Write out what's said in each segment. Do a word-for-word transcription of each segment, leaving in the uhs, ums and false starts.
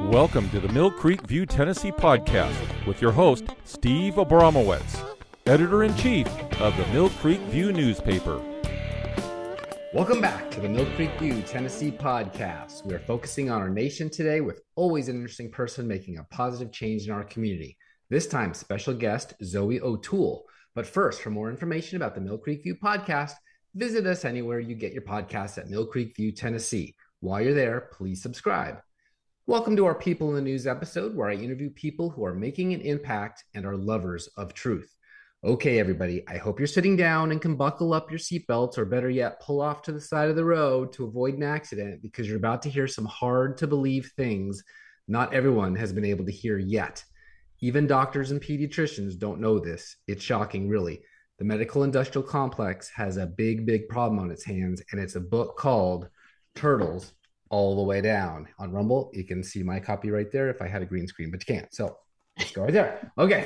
Welcome to the Mill Creek View, Tennessee podcast with your host, Steve Abramowitz, Editor-in-Chief of the Mill Creek View newspaper. Welcome back to the Mill Creek View, Tennessee podcast. We are focusing on our nation today with always an interesting person making a positive change in our community. This time, special guest Zoe O'Toole. But first, for more information about the Mill Creek View podcast, visit us anywhere you get your podcasts at Mill Creek View, Tennessee. While you're there, please subscribe. Welcome to our People in the News episode, where I interview people who are making an impact and are lovers of truth. Okay, everybody, I hope you're sitting down and can buckle up your seatbelts, or better yet, pull off to the side of the road to avoid an accident, because you're about to hear some hard to believe things not everyone has been able to hear yet. Even doctors and pediatricians don't know this. It's shocking, really. The medical industrial complex has a big, big problem on its hands, and it's a book called Turtles All the Way Down. On Rumble, you can see my copy right there if I had a green screen, but you can't. So let's go right there. Okay.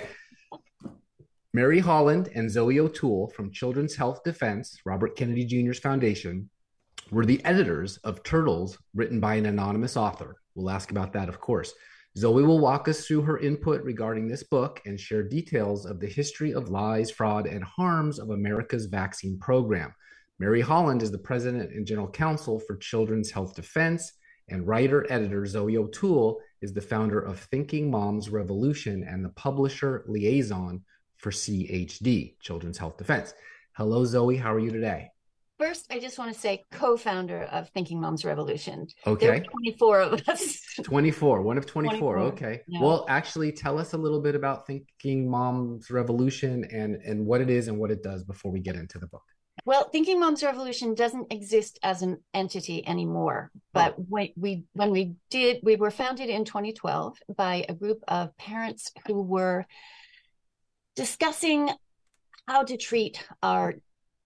Mary Holland and Zoe O'Toole from Children's Health Defense, Robert Kennedy Junior's foundation, were the editors of Turtles, written by an anonymous author. We'll ask about that, of course. Zoe will walk us through her input regarding this book and share details of the history of lies, fraud, and harms of America's vaccine program. Mary Holland is the president and general counsel for Children's Health Defense, and writer-editor Zoe O'Toole is the founder of Thinking Moms Revolution and the publisher liaison for C H D, Children's Health Defense. Hello, Zoe. How are you today? First, I just want to say co-founder of Thinking Moms Revolution. Okay. There are twenty-four of us. twenty-four, one of twenty-four. twenty-four. Okay. Yeah. Well, actually, tell us a little bit about Thinking Moms Revolution and, and what it is and what it does before we get into the book. Well, Thinking Moms Revolution doesn't exist as an entity anymore. But Oh. when we when we did, we were founded in twenty twelve by a group of parents who were discussing how to treat our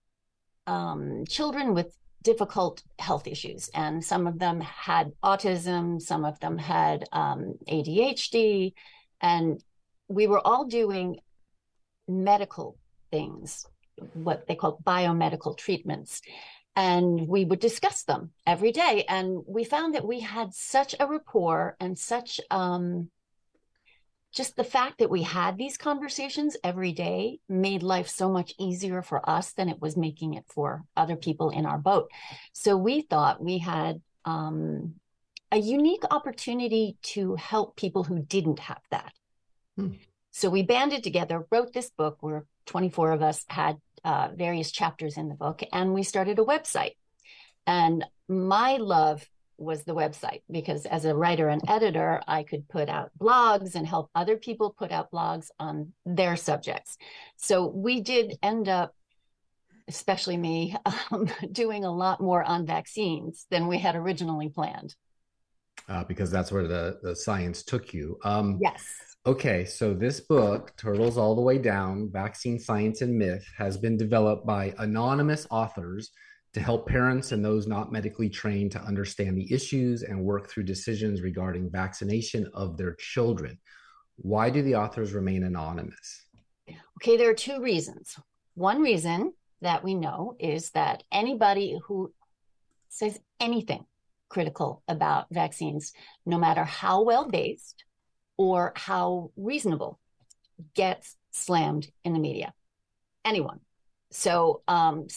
um, children with difficult health issues. And some of them had autism, some of them had um, A D H D, and we were all doing medical things, what they call biomedical treatments. And we would discuss them every day. And we found that we had such a rapport and such um, just the fact that we had these conversations every day made life so much easier for us than it was making it for other people in our boat. So we thought we had um, a unique opportunity to help people who didn't have that. Hmm. So we banded together, wrote this book where twenty-four of us had uh, various chapters in the book, and we started a website. And my love was the website, because as a writer and editor, I could put out blogs and help other people put out blogs on their subjects. So we did end up, especially me, um, doing a lot more on vaccines than we had originally planned. Uh, because that's where the, the science took you. Um, Yes. Okay, so this book, Turtles All the Way Down, Vaccine Science and Myth, has been developed by anonymous authors to help parents and those not medically trained to understand the issues and work through decisions regarding vaccination of their children. Why do the authors remain anonymous? Okay, there are two reasons. One reason that we know is that anybody who says anything critical about vaccines, no matter how well-based or how reasonable, gets slammed in the media. Anyone. So um,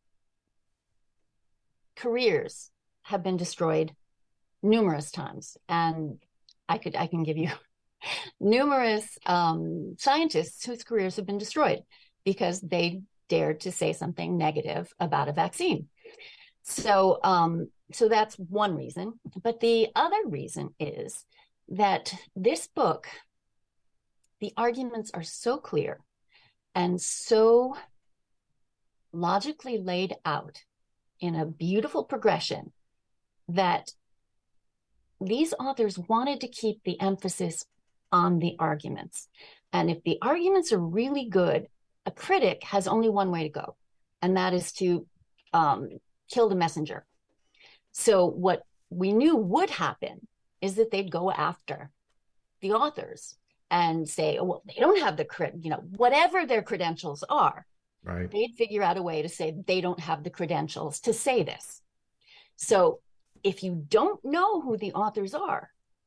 careers have been destroyed numerous times. And I could I can give you numerous um, scientists whose careers have been destroyed because they dared to say something negative about a vaccine. So, um, so that's one reason. But the other reason is that this book, the arguments are so clear and so logically laid out in a beautiful progression that these authors wanted to keep the emphasis on the arguments. And if the arguments are really good, a critic has only one way to go, and that is to um, kill the messenger. So what we knew would happen is that they'd go after the authors and say, oh, well, they don't have the, cred- you know, whatever their credentials are, Right. they'd figure out a way to say they don't have the credentials to say this. So if you don't know who the authors are,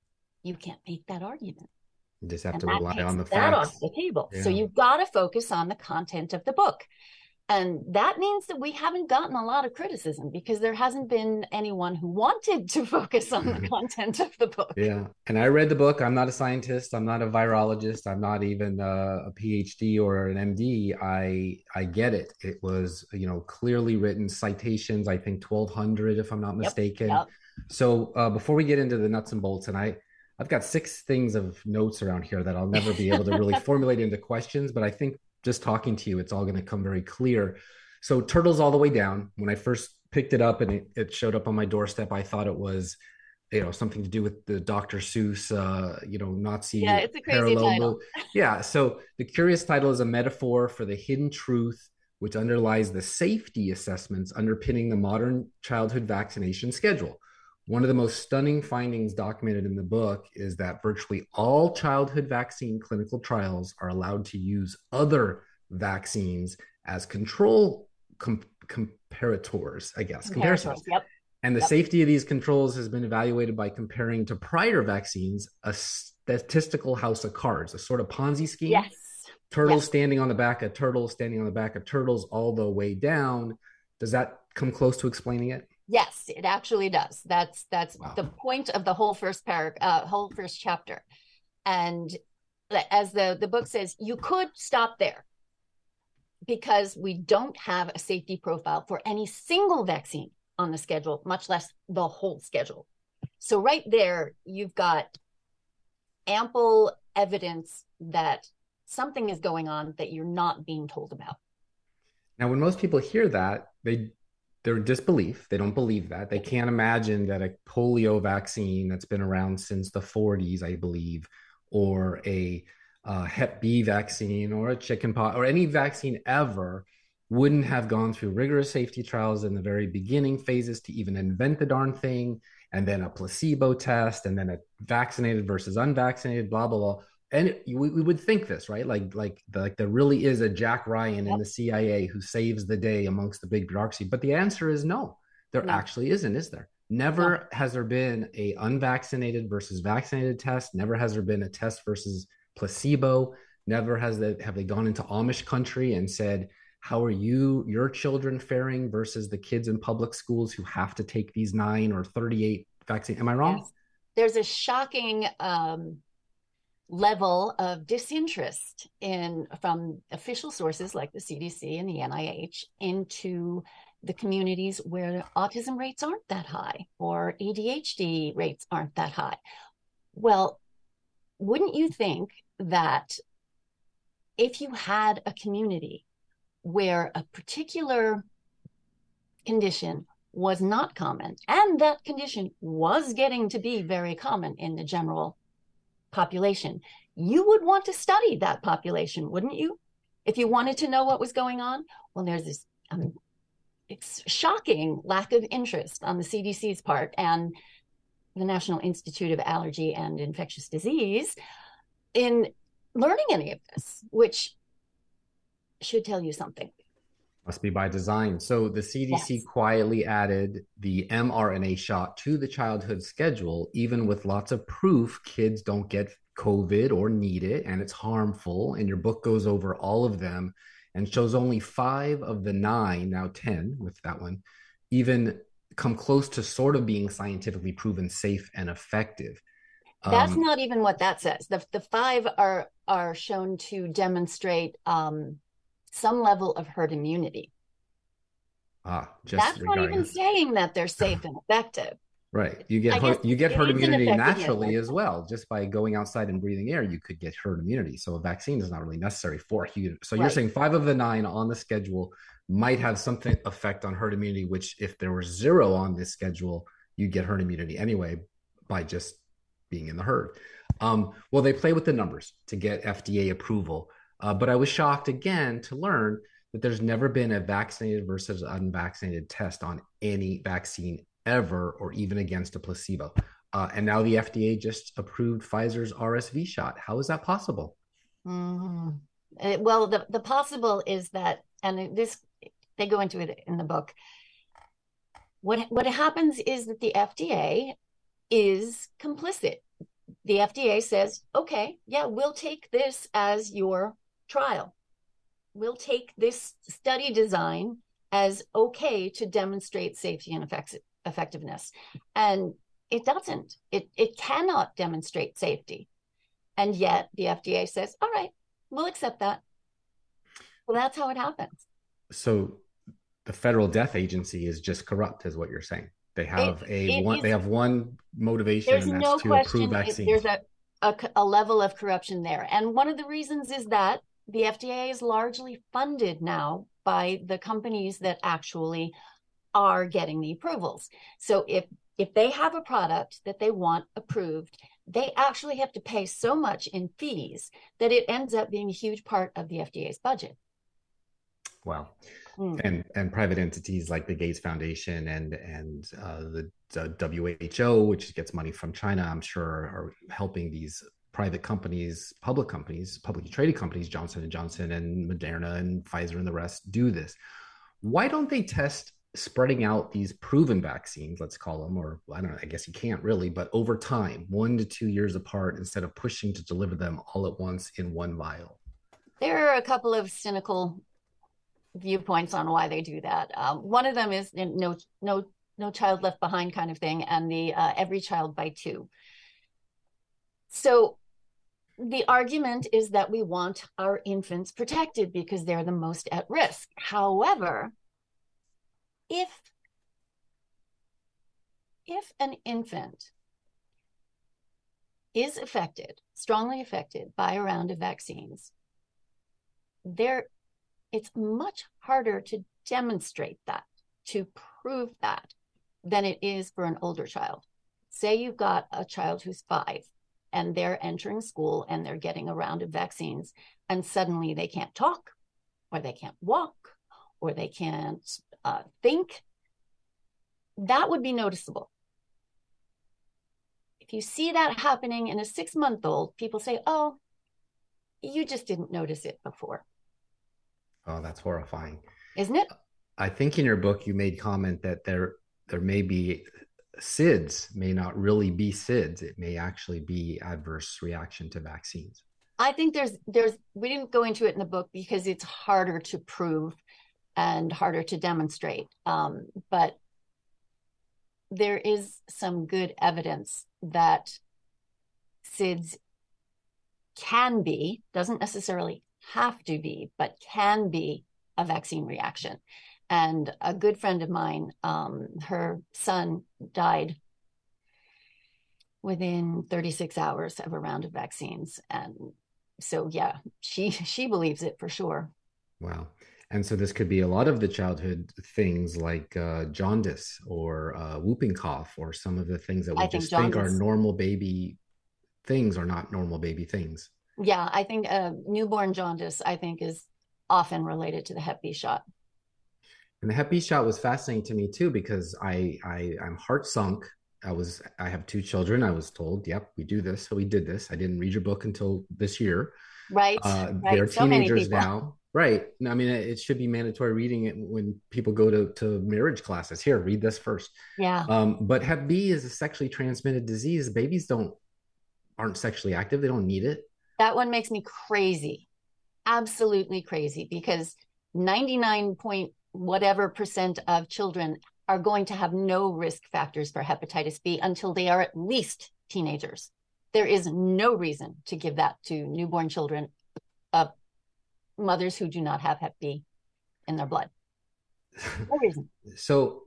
you can't make that argument. You just have And to that rely takes on the that off facts. the table. Yeah. So you've got to focus on the content of the book. And that means that we haven't gotten a lot of criticism because there hasn't been anyone who wanted to focus on the content of the book. Yeah. And I read the book. I'm not a scientist. I'm not a virologist. I'm not even a, a PhD or an M D. I I get it. It was, you know, clearly written, citations, I think twelve hundred, if I'm not mistaken. Yep, yep. So uh, before we get into the nuts and bolts, and I, I've got six things of notes around here that I'll never be able to really formulate into questions, but I think just talking to you, it's all going to come very clear. So Turtles All the Way Down, when I first picked it up and it, it showed up on my doorstep, I thought it was, you know, something to do with the Doctor Seuss, uh, you know, Nazi. Yeah, it's a crazy title. Yeah. So the curious title is a metaphor for the hidden truth, which underlies the safety assessments underpinning the modern childhood vaccination schedule. One of the most stunning findings documented in the book is that virtually all childhood vaccine clinical trials are allowed to use other vaccines as control com- comparators, I guess, comparisons. Yep. And the yep. safety of these controls has been evaluated by comparing to prior vaccines a statistical house of cards, a sort of Ponzi scheme. Yes. Turtles yes. standing on the back of turtles, standing on the back of turtles, all the way down. Does that come close to explaining it? Yes, it actually does. That's that's wow. the point of the whole first paragraph, uh, whole first chapter. And as the, the book says, you could stop there because we don't have a safety profile for any single vaccine on the schedule, much less the whole schedule. So right there, you've got ample evidence that something is going on that you're not being told about. Now, when most people hear that, they they're disbelief. They don't believe that. They can't imagine that a polio vaccine that's been around since the forties, I believe, or a uh, Hep B vaccine or a chickenpox or any vaccine ever wouldn't have gone through rigorous safety trials in the very beginning phases to even invent the darn thing, and then a placebo test, and then a vaccinated versus unvaccinated, blah, blah, blah. And it, we, we would think this, right? Like, like, the, like there really is a Jack Ryan yep. in the C I A who saves the day amongst the big bureaucracy. But the answer is no, there no. actually isn't, is there? Never no. has there been a unvaccinated versus vaccinated test. Never has there been a test versus placebo. Never has they, have they gone into Amish country and said, how are you, your children faring versus the kids in public schools who have to take these nine or thirty-eight vaccines? Am I wrong? Yes. There's a shocking um, level of disinterest in from official sources like the C D C and the N I H into the communities where autism rates aren't that high or A D H D rates aren't that high. Well, wouldn't you think that if you had a community where a particular condition was not common, and that condition was getting to be very common in the general population, you would want to study that population, wouldn't you? If you wanted to know what was going on? Well, there's this um, it's shocking lack of interest on the C D C's part and the National Institute of Allergy and Infectious Disease in learning any of this, which should tell you something. Must be by design. So the C D C yes. quietly added the mRNA shot to the childhood schedule, even with lots of proof kids don't get COVID or need it, and it's harmful. And your book goes over all of them and shows only five of the nine, now ten with that one, even come close to sort of being scientifically proven safe and effective. That's um, not even what that says. The, the five are, are shown to demonstrate um, some level of herd immunity. Ah, just That's not even saying that they're safe and effective. Right. You get herd, you get herd immunity naturally as well. Just by going outside and breathing air, you could get herd immunity. So a vaccine is not really necessary for you. So you're right. saying five of the nine on the schedule might have something effect on herd immunity, which if there were zero on this schedule, you get herd immunity anyway by just being in the herd. Um, well, they play with the numbers to get F D A approval. Uh, but I was shocked again to learn that there's never been a vaccinated versus unvaccinated test on any vaccine ever, or even against a placebo. Uh, and now the F D A just approved Pfizer's R S V shot. How is that possible? Mm-hmm. Uh, well, the, the possible is that, and this, they go into it in the book. What, what happens is that the F D A is complicit. the F D A says, okay, yeah, we'll take this as your trial. We'll take this study design as okay to demonstrate safety and effect- effectiveness. And it doesn't. It, it cannot demonstrate safety. And yet the F D A says, all right, we'll accept that. Well, that's how it happens. So the federal death agency is just corrupt, is what you're saying. They have It, a it one. is, They have one motivation, there's and that's no to approve question it, vaccines. there's a, a, a level of corruption there. And one of the reasons is that the F D A is largely funded now by the companies that actually are getting the approvals. So if if they have a product that they want approved, they actually have to pay so much in fees that it ends up being a huge part of the F D A's budget. Wow. Mm. And and private entities like the Gates Foundation and and uh, the, the W H O, which gets money from China, I'm sure are helping these private companies, public companies, publicly traded companies, Johnson and Johnson and Moderna and Pfizer and the rest do this. Why don't they test spreading out these proven vaccines, let's call them, or I don't know, I guess you can't really, but over time, one to two years apart, instead of pushing to deliver them all at once in one vial? There are a couple of cynical viewpoints on why they do that. Um, one of them is no, no, no child left behind kind of thing, and the uh, every child by two. So the argument is that we want our infants protected because they're the most at risk. However, if if an infant is affected, strongly affected by a round of vaccines, there it's much harder to demonstrate that, to prove that, than it is for an older child. Say you've got a child who's five and they're entering school and they're getting a round of vaccines, and suddenly they can't talk, or they can't walk, or they can't uh, think. That would be noticeable. If you see that happening in a six-month-old, people say, oh, you just didn't notice it before. Oh, that's horrifying. Isn't it? I think in your book you made comment that there there may be S I D S may not really be S I D S. It may actually be adverse reaction to vaccines. I think there's there's we didn't go into it in the book because it's harder to prove and harder to demonstrate. Um, but there is some good evidence that S I D S can be, doesn't necessarily have to be, but can be a vaccine reaction. And a good friend of mine, um, her son died within thirty-six hours of a round of vaccines. And so, yeah, she she believes it for sure. Wow. And so this could be a lot of the childhood things like uh, jaundice or uh, whooping cough, or some of the things that we I just think think are normal baby things are not normal baby things. Yeah, I think uh, newborn jaundice, I think, is often related to the Hep B shot. And the Hep B shot was fascinating to me too, because I, I I'm heart sunk. I was I have two children. I was told, yep, we do this, so we did this. I didn't read your book until this year. Right. Uh, right. They're so teenagers now. Right. I mean, it should be mandatory reading it when people go to, to marriage classes. Here, read this first. Yeah. Um, but Hep B is a sexually transmitted disease. Babies don't aren't sexually active. They don't need it. That one makes me crazy. Absolutely crazy, because ninety-nine point whatever percent of children are going to have no risk factors for hepatitis B until they are at least teenagers. There is no reason to give that to newborn children of mothers who do not have Hep B in their blood. No reason. So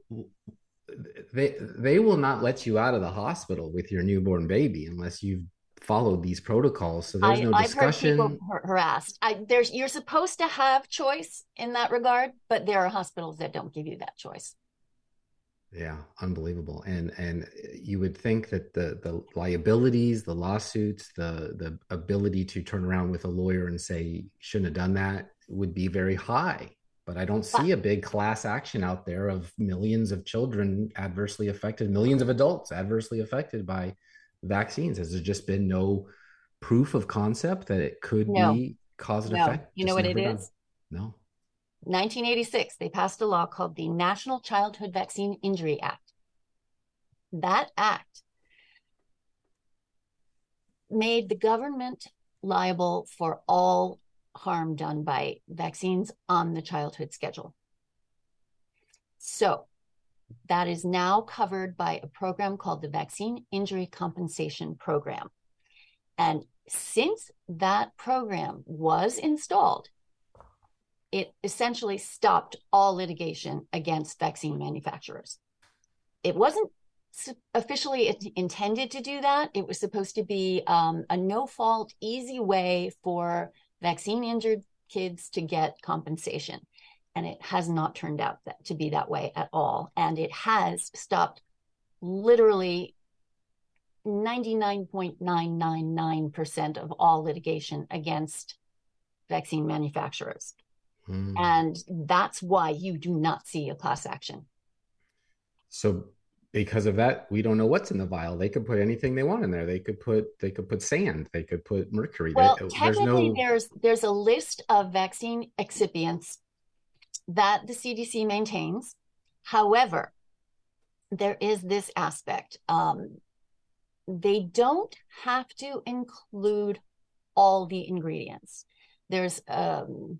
they they will not let you out of the hospital with your newborn baby unless you've followed these protocols. So there's I, no I've discussion. heard people harassed. I, there's you're supposed to have choice in that regard, but there are hospitals that don't give you that choice. Yeah, unbelievable. And and you would think that the the liabilities, the lawsuits, the the ability to turn around with a lawyer and say shouldn't have done that would be very high. But I don't see a big class action out there of millions of children adversely affected, millions of adults adversely affected by vaccines. Has there just been no proof of concept that it could no. be cause and no. effect? You know what it done. is? No. nineteen eighty-six, they passed a law called the National Childhood Vaccine Injury Act. That act made the government liable for all harm done by vaccines on the childhood schedule. So that is now covered by a program called the Vaccine Injury Compensation Program. And since that program was installed, it essentially stopped all litigation against vaccine manufacturers. It wasn't officially intended to do that. It was supposed to be um, a no-fault, easy way for vaccine-injured kids to get compensation. And it has not turned out that, to be that way at all. And it has stopped literally ninety-nine point nine nine nine percent of all litigation against vaccine manufacturers. Mm. And that's why you do not see a class action. So because of that, we don't know what's in the vial. They could put anything they want in there. They could put they could put sand. They could put mercury. Well, they, technically, there's, no... there's there's a list of vaccine excipients that the C D C maintains. However, there is this aspect. Um, they don't have to include all the ingredients. There's um,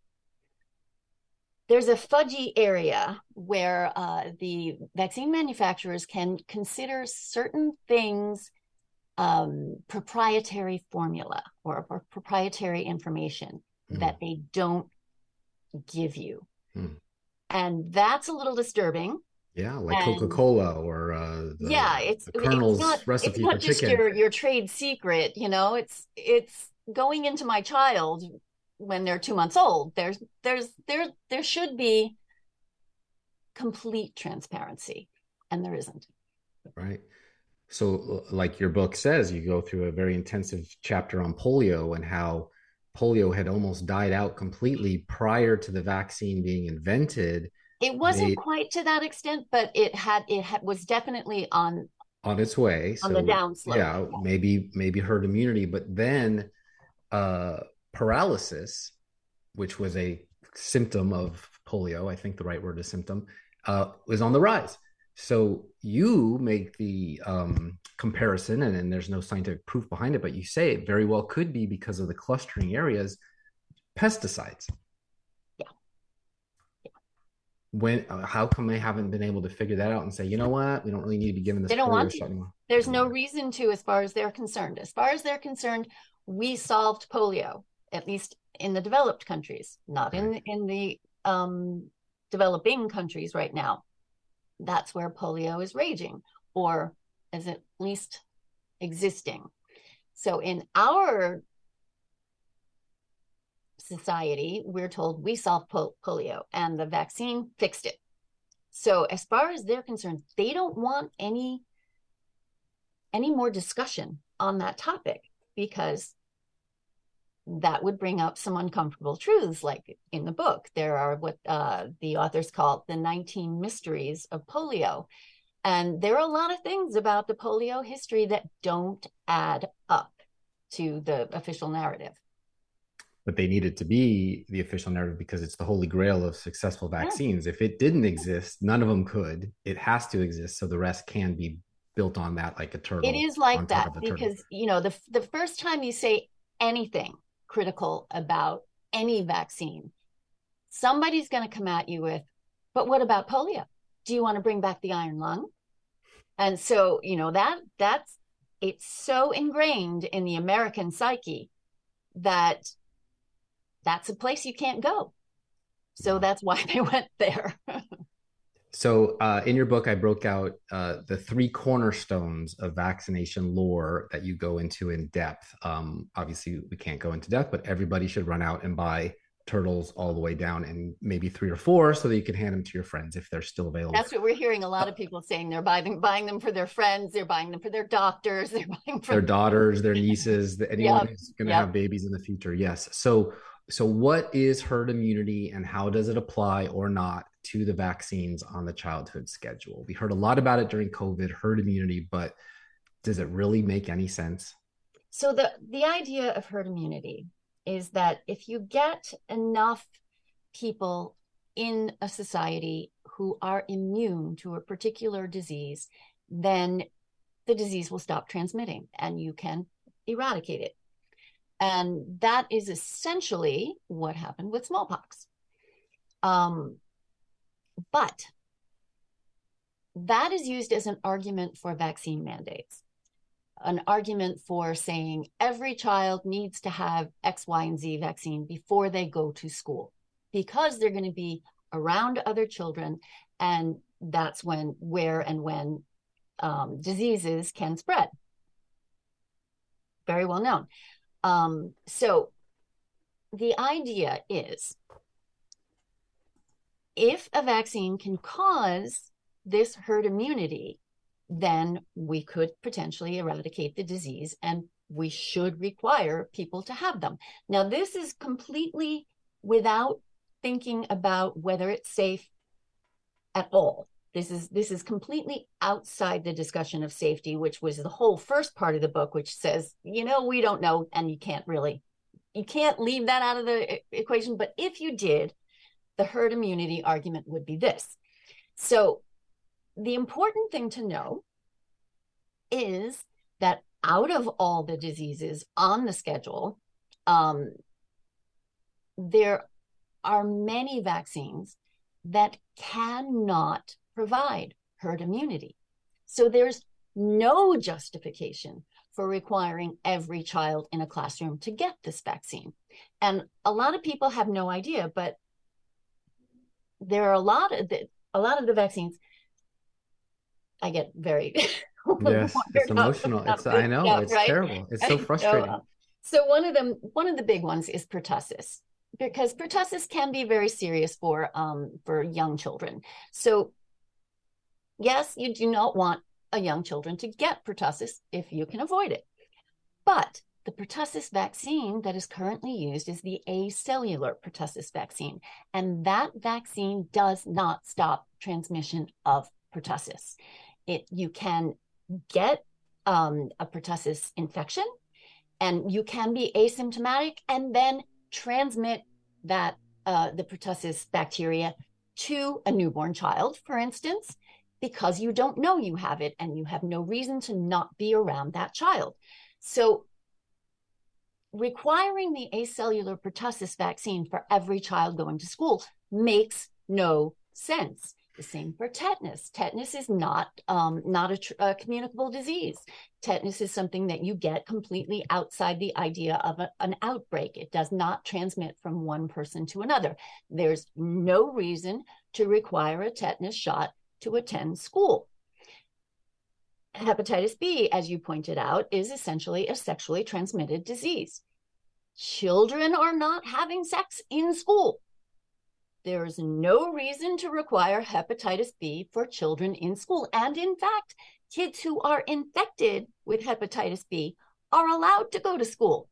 there's a fudgy area where uh, the vaccine manufacturers can consider certain things um, proprietary formula or, or proprietary information mm. that they don't give you. Mm. And that's a little disturbing. Yeah, like and, Coca-Cola or uh, the, yeah, it's the Colonel's it's not, recipe it's not for just chicken. Your, your trade secret, you know, it's it's going into my child when they're two months old. There's there's there there should be complete transparency, and there isn't. Right. So like your book says, you go through a very intensive chapter on polio and how polio had almost died out completely prior to the vaccine being invented. It wasn't they, quite to that extent, but it had it had, was definitely on on its way. On so, the downslope. Yeah, maybe maybe herd immunity, but then uh, paralysis, which was a symptom of polio, I think the right word is symptom, uh, was on the rise. So you make the um, comparison, and, and there's no scientific proof behind it, but you say it very well could be because of the clustering areas, pesticides. Yeah. yeah. When, uh, how come they haven't been able to figure that out and say, you know what, we don't really need to be given this. They don't want to. Anymore. There's no reason to, as far as they're concerned. As far as they're concerned, we solved polio, at least in the developed countries, not right. in in the um, developing countries right now. That's where polio is raging, or is at least existing. So in our society, we're told we solved pol- polio and the vaccine fixed it. So as far as they're concerned, they don't want any, any more discussion on that topic, because that would bring up some uncomfortable truths. Like in the book, there are what uh, the authors call the nineteen mysteries of polio. And there are a lot of things about the polio history that don't add up to the official narrative. But they need it to be the official narrative because it's the holy grail of successful vaccines. Yeah. If it didn't exist, none of them could. It has to exist so the rest can be built on that like a turtle. It is like that because, you know, the the first time you say anything critical about any vaccine, somebody's going to come at you with, but what about polio? Do you want to bring back the iron lung? And so, you know, that that's, it's so ingrained in the American psyche that that's a place you can't go. So that's why they went there. So uh, in your book, I broke out uh, the three cornerstones of vaccination lore that you go into in depth. Um, obviously, we can't go into depth, but everybody should run out and buy Turtles all the way down, and maybe three or four so that you can hand them to your friends if they're still available. That's what we're hearing a lot of people saying. They're buying, buying them for their friends. They're buying them for their doctors. They're buying for their daughters, their nieces, anyone yep. who's going to yep. have babies in the future. Yes. So, so what is herd immunity and how does it apply or not to the vaccines on the childhood schedule? We heard a lot about it during COVID, herd immunity, but does it really make any sense? So the, the idea of herd immunity is that if you get enough people in a society who are immune to a particular disease, then the disease will stop transmitting and you can eradicate it. And that is essentially what happened with smallpox. Um, but that is used as an argument for vaccine mandates, an argument for saying every child needs to have X, Y, and Z vaccine before they go to school, because they're going to be around other children, and that's when, where, and when um, diseases can spread. Very well known. Um, so the idea is, if a vaccine can cause this herd immunity, then we could potentially eradicate the disease, and we should require people to have them. Now, this is completely without thinking about whether it's safe at all. This is this is completely outside the discussion of safety, which was the whole first part of the book, which says, you know, we don't know, and you can't really, you can't leave that out of the equation. But if you did, the herd immunity argument would be this. So the important thing to know is that out of all the diseases on the schedule, um, there are many vaccines that cannot provide herd immunity. So there's no justification for requiring every child in a classroom to get this vaccine. And a lot of people have no idea, but there are a lot of the, a lot of the vaccines. I get very yes, it's emotional. It's I know stuff, it's right? terrible. It's so frustrating. So, uh, so one of them, one of the big ones is pertussis, because pertussis can be very serious for um for young children. So yes, you do not want a young children to get pertussis if you can avoid it. But the pertussis vaccine that is currently used is the acellular pertussis vaccine, and that vaccine does not stop transmission of pertussis. It you can get um, a pertussis infection, and you can be asymptomatic and then transmit that uh, the pertussis bacteria to a newborn child, for instance, because you don't know you have it and you have no reason to not be around that child. So requiring the acellular pertussis vaccine for every child going to school makes no sense. The same for tetanus. Tetanus is not um, not a, tr- a communicable disease. Tetanus is something that you get completely outside the idea of a, an outbreak. It does not transmit from one person to another. There's no reason to require a tetanus shot to attend school. Hepatitis B, as you pointed out, is essentially a sexually transmitted disease. Children are not having sex in school. There is no reason to require hepatitis B for children in school. And in fact, kids who are infected with hepatitis B are allowed to go to school.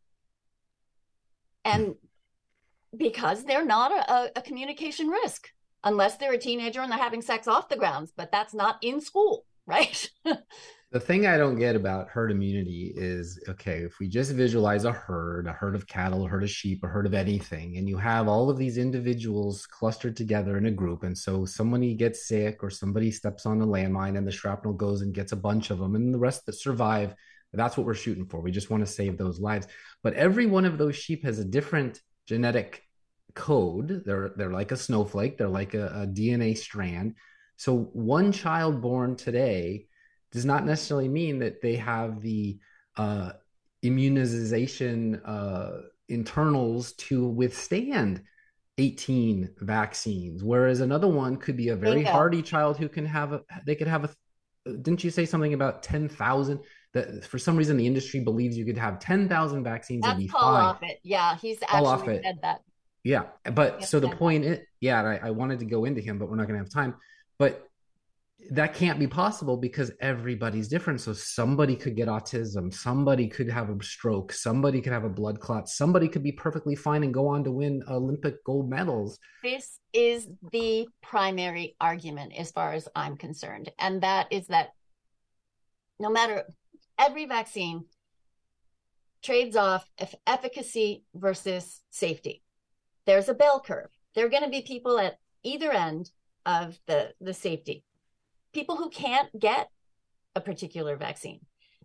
And because they're not a, a communication risk, unless they're a teenager and they're having sex off the grounds, but that's not in school, right? The thing I don't get about herd immunity is, okay, if we just visualize a herd, a herd of cattle, a herd of sheep, a herd of anything, and you have all of these individuals clustered together in a group, and so somebody gets sick or somebody steps on a landmine and the shrapnel goes and gets a bunch of them, and the rest that survive, that's what we're shooting for. We just want to save those lives. But every one of those sheep has a different genetic code. They're, they're like a snowflake. They're like a, a D N A strand. So one child born today does not necessarily mean that they have the uh, immunization uh, internals to withstand eighteen vaccines, whereas another one could be a very hardy child who can have a, they could have a, didn't you say something about ten thousand? That for some reason the industry believes you could have ten thousand vaccines That's and be Paul fine. Offit. Yeah, he's actually said that. Yeah, but so the point is, yeah, I, I wanted to go into him, but we're not going to have time. But that can't be possible because everybody's different. So somebody could get autism, somebody could have a stroke, somebody could have a blood clot, somebody could be perfectly fine and go on to win Olympic gold medals. This is the primary argument as far as I'm concerned. And that is that no matter, every vaccine trades off efficacy versus safety. There's a bell curve. There are going to be people at either end of the, the safety. People who can't get a particular vaccine.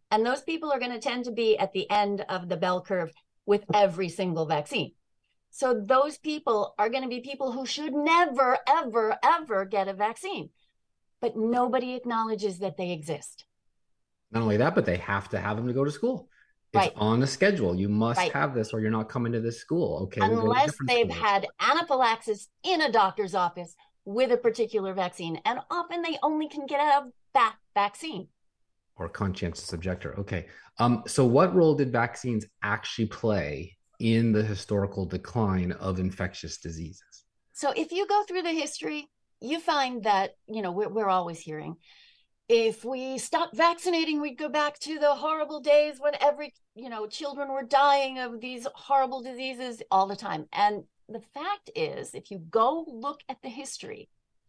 And those people are going to tend to be at the end of the bell curve with every single vaccine. So those people are going to be people who should never, ever, ever get a vaccine. But nobody acknowledges that they exist. Not only that, but they have to have them to go to school. It's right. on the schedule. You must right. have this or you're not coming to this school. Okay. Unless they've schools. had anaphylaxis in a doctor's office with a particular vaccine. And often they only can get out of that vaccine. Or conscientious objector. Okay. Um, so what role did vaccines actually play in the historical decline of infectious diseases? So if you go through the history, you find that, you know, we're, we're always hearing, if we stopped vaccinating, we'd go back to the horrible days when every, you know, children were dying of these horrible diseases all the time. And the fact is, if you go look at the history,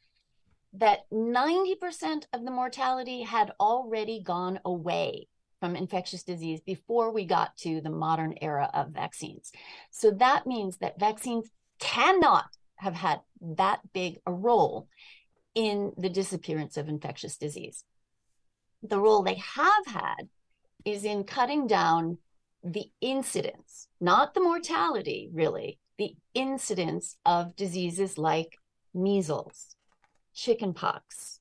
that ninety percent of the mortality had already gone away from infectious disease before we got to the modern era of vaccines. So that means that vaccines cannot have had that big a role in the disappearance of infectious disease. The role they have had is in cutting down the incidence, not the mortality, really, the incidence of diseases like measles, chickenpox,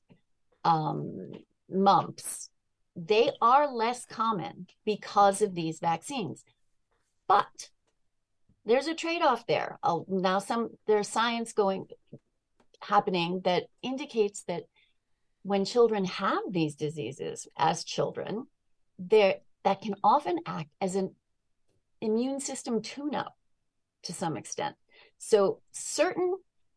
um, mumps. They are less common because of these vaccines. But there's a trade-off there. I'll, now some there's science going happening that indicates that when children have these diseases as children, there that can often act as an immune system tune-up to some extent. So certain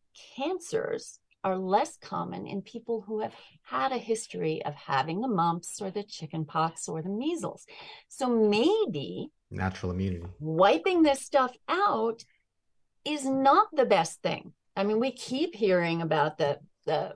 cancers are less common in people who have had a history of having the mumps or the chickenpox or the measles. So maybe natural immunity, wiping this stuff out is not the best thing. I mean, we keep hearing about the the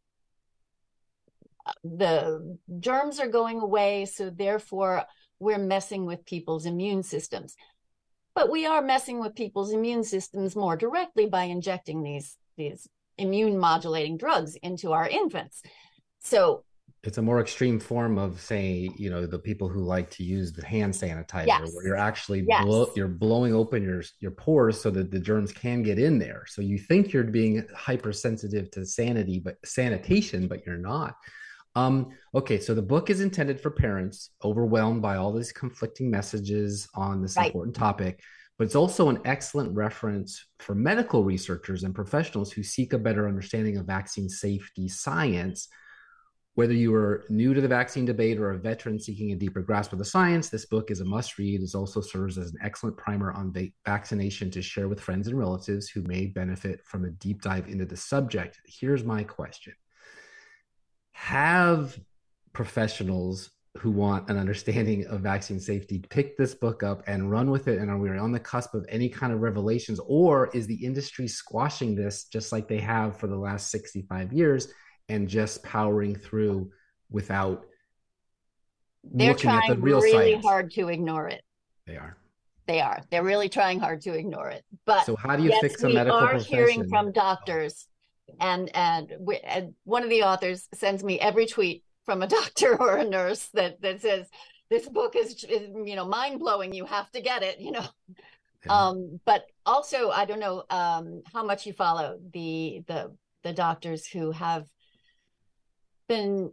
the germs are going away, so therefore we're messing with people's immune systems. But we are messing with people's immune systems more directly by injecting these these immune modulating drugs into our infants. So it's a more extreme form of, say, you know, the people who like to use the hand sanitizer, yes. where you're actually yes. blow, you're blowing open your your pores so that the germs can get in there. So you think you're being hypersensitive to sanity, but sanitation, but you're not. Um, okay, so the book is intended for parents overwhelmed by all these conflicting messages on this right. important topic, but it's also an excellent reference for medical researchers and professionals who seek a better understanding of vaccine safety science. Whether you are new to the vaccine debate or a veteran seeking a deeper grasp of the science, this book is a must-read. It also serves as an excellent primer on va- vaccination to share with friends and relatives who may benefit from a deep dive into the subject. Here's my question. Have professionals who want an understanding of vaccine safety pick this book up and run with it? And are we on the cusp of any kind of revelations? Or is the industry squashing this just like they have for the last sixty-five years and just powering through without They're looking trying at the real really science? hard to ignore it. They are. They are. They're really trying hard to ignore it. But so how do you yes, fix a we medical are profession? Hearing from doctors. And and, we, and one of the authors sends me every tweet from a doctor or a nurse that that says this book is, is you know mind blowing. You have to get it. You know, yeah. um, but also I don't know um, how much you follow the the the doctors who have been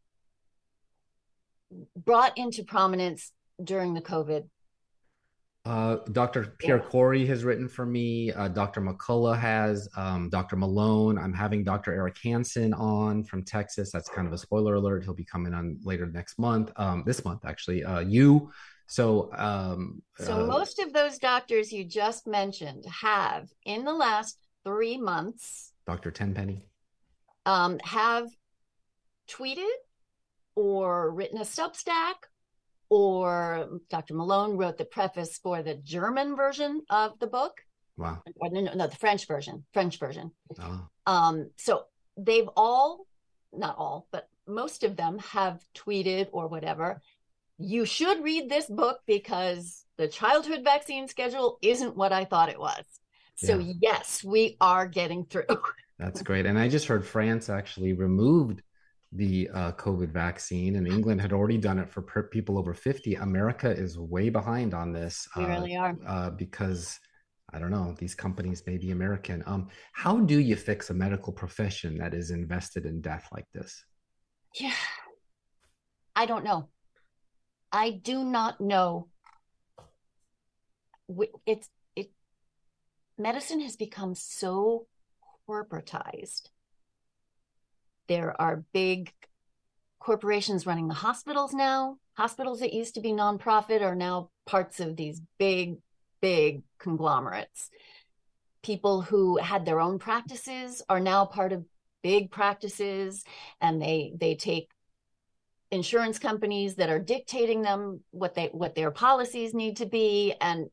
brought into prominence during the COVID. Uh, Doctor Pierre yeah. Corey has written for me. Uh, Doctor McCullough has. Um, Doctor Malone. I'm having Doctor Eric Hansen on from Texas. That's kind of a spoiler alert. He'll be coming on later next month. Um, this month, actually. Uh, you. So. Um, so uh, most of those doctors you just mentioned have, in the last three months, Doctor Tenpenny, um, have tweeted or written a Substack. Or Doctor Malone wrote the preface for the German version of the book. Wow. Or no, no, the French version, French version. Oh. Um, so they've all, not all, but most of them have tweeted or whatever. You should read this book because the childhood vaccine schedule isn't what I thought it was. So yeah. yes, we are getting through. That's great. And I just heard France actually removed the uh, COVID vaccine, and England had already done it for per- people over fifty. America is way behind on this We uh, really are. uh, because I don't know, these companies may be American. Um, how do you fix a medical profession that is invested in death like this? Yeah, I don't know. I do not know. It's it. Medicine has become so corporatized. There are big corporations running the hospitals now. Hospitals that used to be nonprofit are now parts of these big, big conglomerates. People who had their own practices are now part of big practices, and they they take insurance companies that are dictating them what they what their policies need to be, and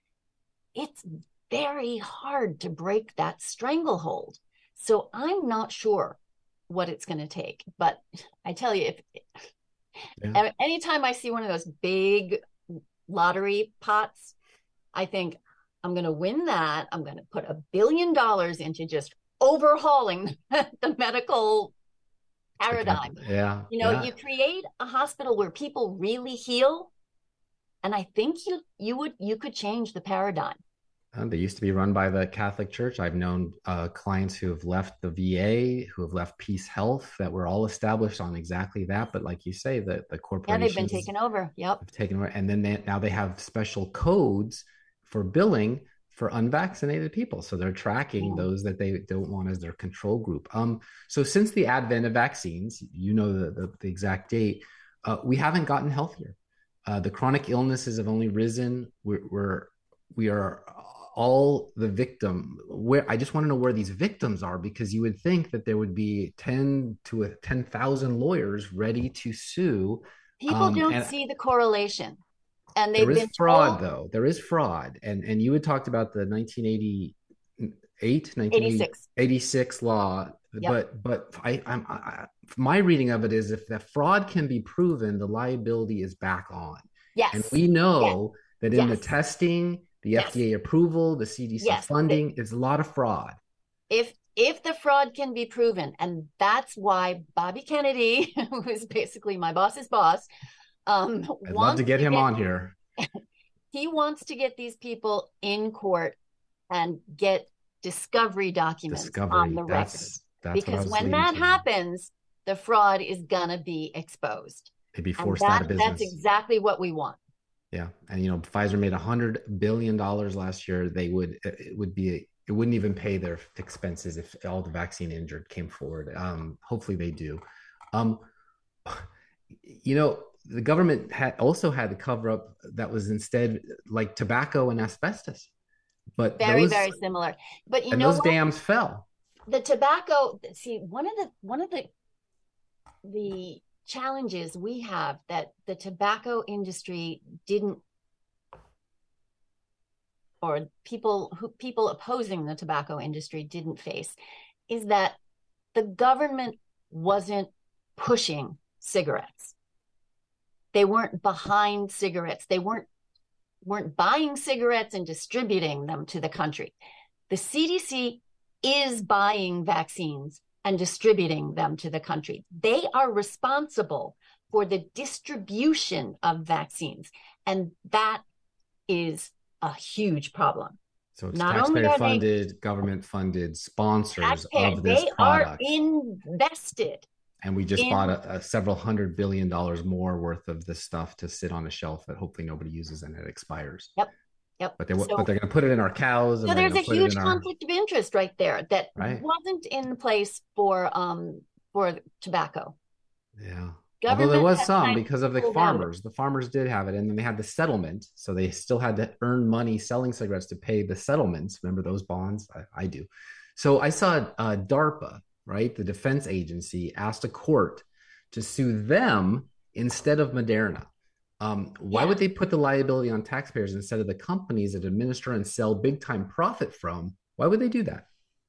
it's very hard to break that stranglehold. So I'm not sure what it's going to take, but I tell you, if yeah. anytime I see one of those big lottery pots, I think I'm going to win that. I'm going to put a billion dollars into just overhauling the medical paradigm. Yeah. You know, yeah. you create a hospital where people really heal, and I think you you would you could change the paradigm. Uh, they used to be run by the Catholic Church. I've known uh, clients who have left the V A, who have left Peace Health, that were all established on exactly that. But like you say, the the corporations yeah, they've been taken over. Yep, have taken over, and then they, now they have special codes for billing for unvaccinated people. So they're tracking yeah. those that they don't want as their control group. Um, so since the advent of vaccines, you know the the, the exact date, uh, we haven't gotten healthier. Uh, the chronic illnesses have only risen. We're, we're we are all the victim. Where I just want to know where these victims are, because you would think that there would be ten to a ten thousand lawyers ready to sue. People um, don't see the correlation. And they've there is been fraud, told... though. There is fraud. And and you had talked about the nineteen eighty-eight, nineteen eighty-six law. Yep. But but I, I'm I, my reading of it is, if the fraud can be proven, the liability is back on. Yes. And we know yes. that in yes. the testing, the yes. F D A approval, the C D C yes. funding, it's a lot of fraud. If if the fraud can be proven, and that's why Bobby Kennedy, who is basically my boss's boss, um, I'd love to get to him get, on here. He wants to get these people in court and get discovery documents discovery. on the record. That's, that's because when that to. happens, the fraud is gonna be exposed. They'd be forced that, out of business. That's exactly what we want. Yeah, and you know, Pfizer made a hundred billion dollars last year. They would it would be a, it wouldn't even pay their expenses if all the vaccine injured came forward. Um, hopefully they do. Um, you know, the government had also had to cover up that was instead like tobacco and asbestos, but very those, very similar. But you and know those what? dams fell. The tobacco. See, one of the one of the the challenges we have that the tobacco industry didn't, or people who people opposing the tobacco industry didn't face, is that the government wasn't pushing cigarettes. They weren't behind cigarettes. They weren't weren't buying cigarettes and distributing them to the country. The C D C is buying vaccines and distributing them to the country. They are responsible for the distribution of vaccines. And that is a huge problem. So it's Not taxpayer funded, they, government funded sponsors of this they product. They are invested. And we just in, bought a, a several hundred billion dollars more worth of this stuff to sit on a shelf that hopefully nobody uses and it expires. Yep. Yep. But, they, so, but they're going to put it in our cows. And so there's a huge our... conflict of interest right there that right. wasn't in place for um for tobacco. Yeah. Government Although there was some because of the farmers. The farmers did have it. And then they had the settlement. So they still had to earn money selling cigarettes to pay the settlements. Remember those bonds? I, I do. So I saw uh, DARPA, right? The defense agency asked a court to sue them instead of Moderna. Um, why yeah. would they put the liability on taxpayers instead of the companies that administer and sell big time profit from? Why would they do that?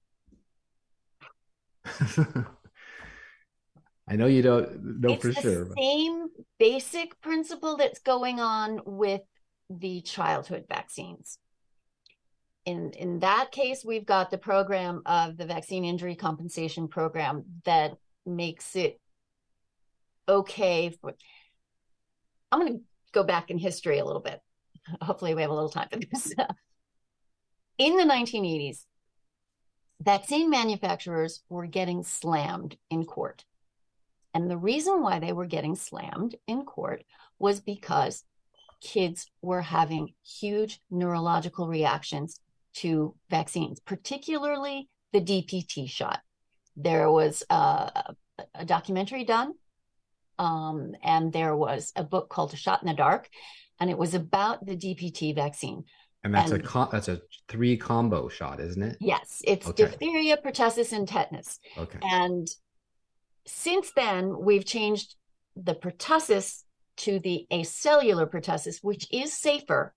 I know you don't know it's for the sure. But... same basic principle that's going on with the childhood vaccines. In, in that case, we've got the program of the Vaccine Injury Compensation Program that makes it okay for, I'm going to go back in history a little bit. Hopefully we have a little time for this. In the nineteen eighties, vaccine manufacturers were getting slammed in court. And the reason why they were getting slammed in court was because kids were having huge neurological reactions to vaccines, particularly the D P T shot. There was a, a documentary done, um, and there was a book called A Shot in the Dark, and it was about the D P T vaccine. And that's and, a that's a three combo shot, isn't it? Yes, it's okay. Diphtheria, pertussis, and tetanus. Okay. And since then, we've changed the pertussis to the acellular pertussis, which is safer,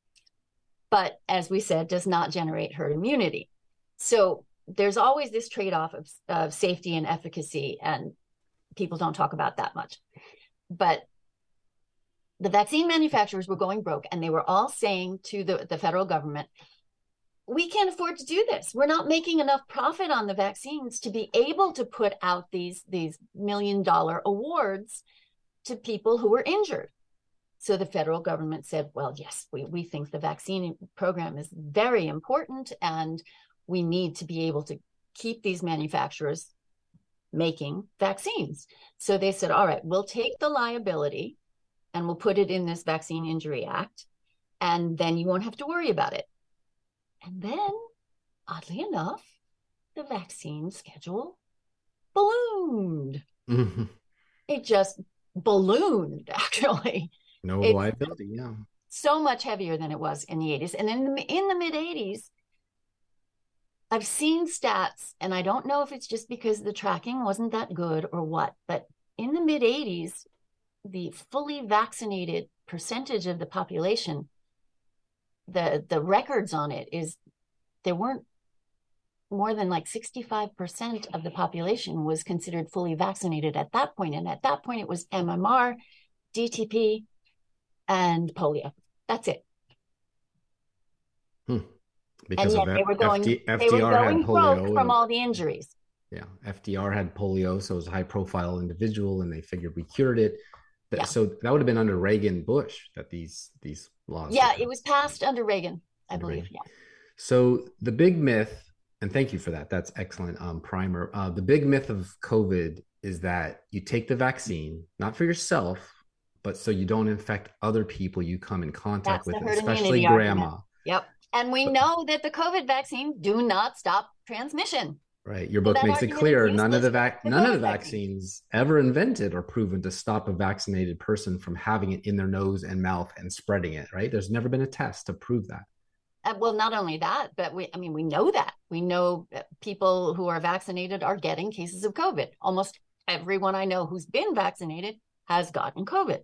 but as we said, does not generate herd immunity. So there's always this trade-off of, of safety and efficacy, and people don't talk about that much. But the vaccine manufacturers were going broke, and they were all saying to the, the federal government, we can't afford to do this. We're not making enough profit on the vaccines to be able to put out these, these million dollar awards to people who were injured. So the federal government said, well, yes, we, we think the vaccine program is very important, and we need to be able to keep these manufacturers making vaccines. So they said, all right, we'll take the liability and we'll put it in this Vaccine Injury Act, and then you won't have to worry about it. And then, oddly enough, the vaccine schedule ballooned. Mm-hmm. It just ballooned, actually. No it's liability, yeah. So much heavier than it was in the eighties. And in the, in the mid-eighties, I've seen stats, and I don't know if it's just because the tracking wasn't that good or what, but in the mid-eighties, the fully vaccinated percentage of the population, the the records on it is there weren't more than like sixty-five percent of the population was considered fully vaccinated at that point. And at that point, it was M M R, D T P, and polio. That's it. Hmm. Because and yet of they were going, F D, they F D R were going had polio broke from all the injuries. Yeah, F D R had polio, so it was a high-profile individual, and they figured we cured it. That, yeah. So that would have been under Reagan Bush that these these laws. Yeah, it was passed under Reagan, I under believe. Reagan. Yeah. So the big myth, and thank you for that. That's excellent um, primer. Uh, the big myth of COVID is that you take the vaccine not for yourself, but so you don't infect other people you come in contact That's with, especially grandma. Argument. Yep. And we but, know that the COVID vaccine do not stop transmission. Right. Your book so makes it clear none of the vac- none of the vaccines vaccine. ever invented or proven to stop a vaccinated person from having it in their nose and mouth and spreading it. Right. There's never been a test to prove that. Uh, well, not only that, but we, I mean, we know that. We know that people who are vaccinated are getting cases of COVID. Almost everyone I know who's been vaccinated has gotten COVID.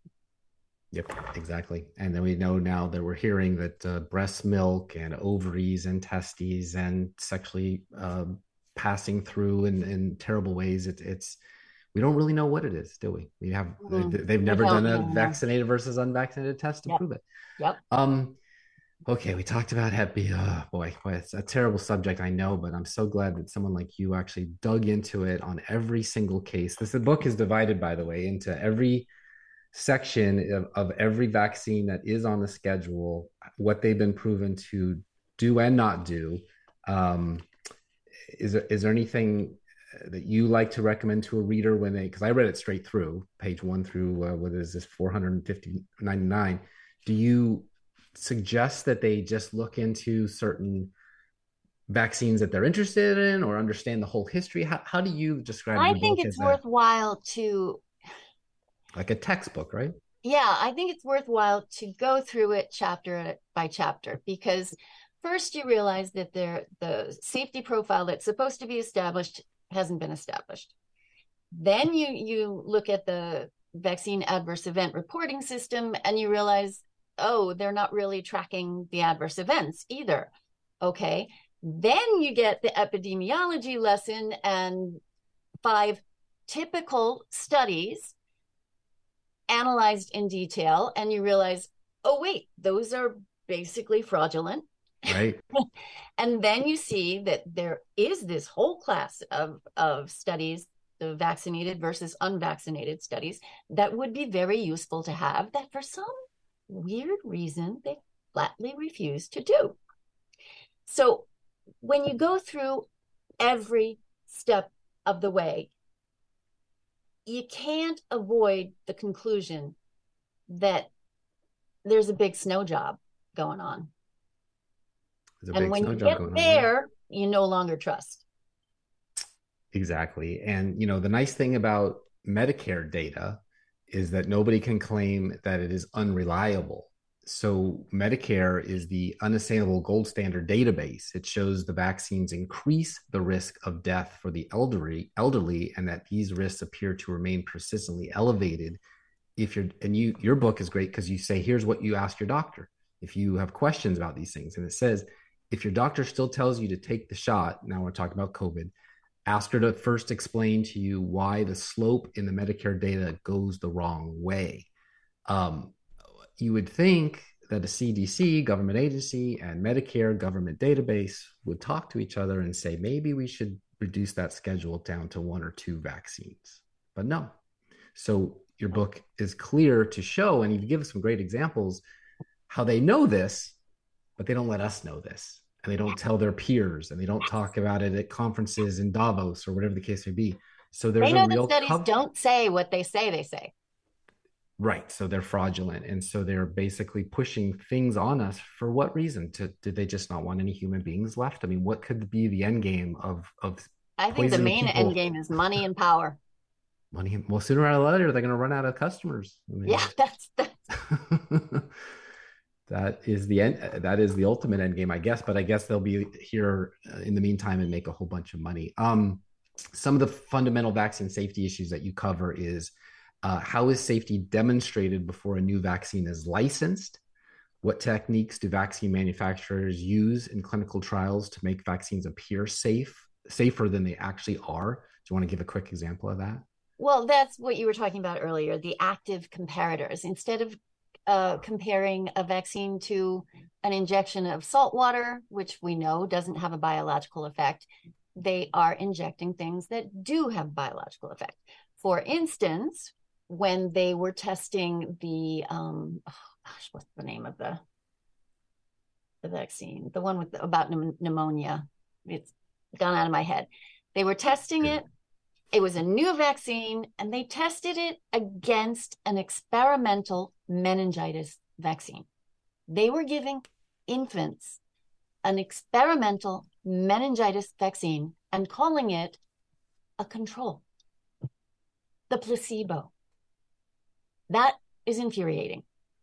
Yep, exactly. And then we know now that we're hearing that uh, breast milk and ovaries and testes and sexually uh, passing through in, in terrible ways. It, it's, we don't really know what it is, do we? We have, mm-hmm. they, they've never done a vaccinated versus unvaccinated test to yep. prove it. Yep. Um, okay. We talked about Hep B. Oh boy, boy, it's a terrible subject, I know, but I'm so glad that someone like you actually dug into it on every single case. This, the book is divided, by the way, into every section of, of every vaccine that is on the schedule, what they've been proven to do and not do. Um, is there, is there anything that you like to recommend to a reader when they, because I read it straight through, page one through, uh, what is this, four hundred fifty, ninety-nine. Do you suggest that they just look into certain vaccines that they're interested in or understand the whole history? How, how do you describe I your think book it's as worthwhile to... Like a textbook, right? Yeah, I think it's worthwhile to go through it chapter by chapter, because first you realize that there, the safety profile that's supposed to be established hasn't been established. Then you, you look at the vaccine adverse event reporting system and you realize, oh, they're not really tracking the adverse events either. Okay. Then you get the epidemiology lesson and five typical studies analyzed in detail, and you realize, oh, wait, those are basically fraudulent. Right. And then you see that there is this whole class of, of studies, the vaccinated versus unvaccinated studies that would be very useful to have that for some weird reason they flatly refuse to do. So when you go through every step of the way, you can't avoid the conclusion that there's a big snow job going on. And when you get there, you no longer trust. Exactly. And, you know, the nice thing about Medicare data is that nobody can claim that it is unreliable. So Medicare is the unassailable gold standard database. It shows the vaccines increase the risk of death for the elderly, elderly, and that these risks appear to remain persistently elevated. If you're, and you, your book is great because you say, here's what you ask your doctor if you have questions about these things. And it says, if your doctor still tells you to take the shot, now we're talking about COVID, ask her to first explain to you why the slope in the Medicare data goes the wrong way. Um, you would think that a C D C, government agency, and Medicare government database would talk to each other and say, maybe we should reduce that schedule down to one or two vaccines. But no. So your book is clear to show, and you give some great examples, how they know this, but they don't let us know this. And they don't tell their peers, and they don't talk about it at conferences in Davos or whatever the case may be. So there's they know a real the studies cover- don't say what they say they say. Right. So they're fraudulent. And so they're basically pushing things on us. For what reason? To, did they just not want any human beings left? I mean, what could be the end game of, of I think the main people? end game is money and power. Money. Well, sooner or later, they're going to run out of customers. I mean, yeah, that's, that's... that is the end. That is the ultimate end game, I guess. But I guess they'll be here in the meantime and make a whole bunch of money. Um, some of the fundamental vaccine safety issues that you cover is, Uh, how is safety demonstrated before a new vaccine is licensed? What techniques do vaccine manufacturers use in clinical trials to make vaccines appear safe, safer than they actually are? Do you want to give a quick example of that? Well, that's what you were talking about earlier, the active comparators. Instead of uh, comparing a vaccine to an injection of salt water, which we know doesn't have a biological effect, they are injecting things that do have biological effect. For instance, when they were testing the, um, oh gosh, what's the name of the the vaccine? The one with the, about pneumonia. It's gone out of my head. They were testing it. It was a new vaccine, and they tested it against an experimental meningitis vaccine. They were giving infants an experimental meningitis vaccine and calling it a control, the placebo. That is infuriating.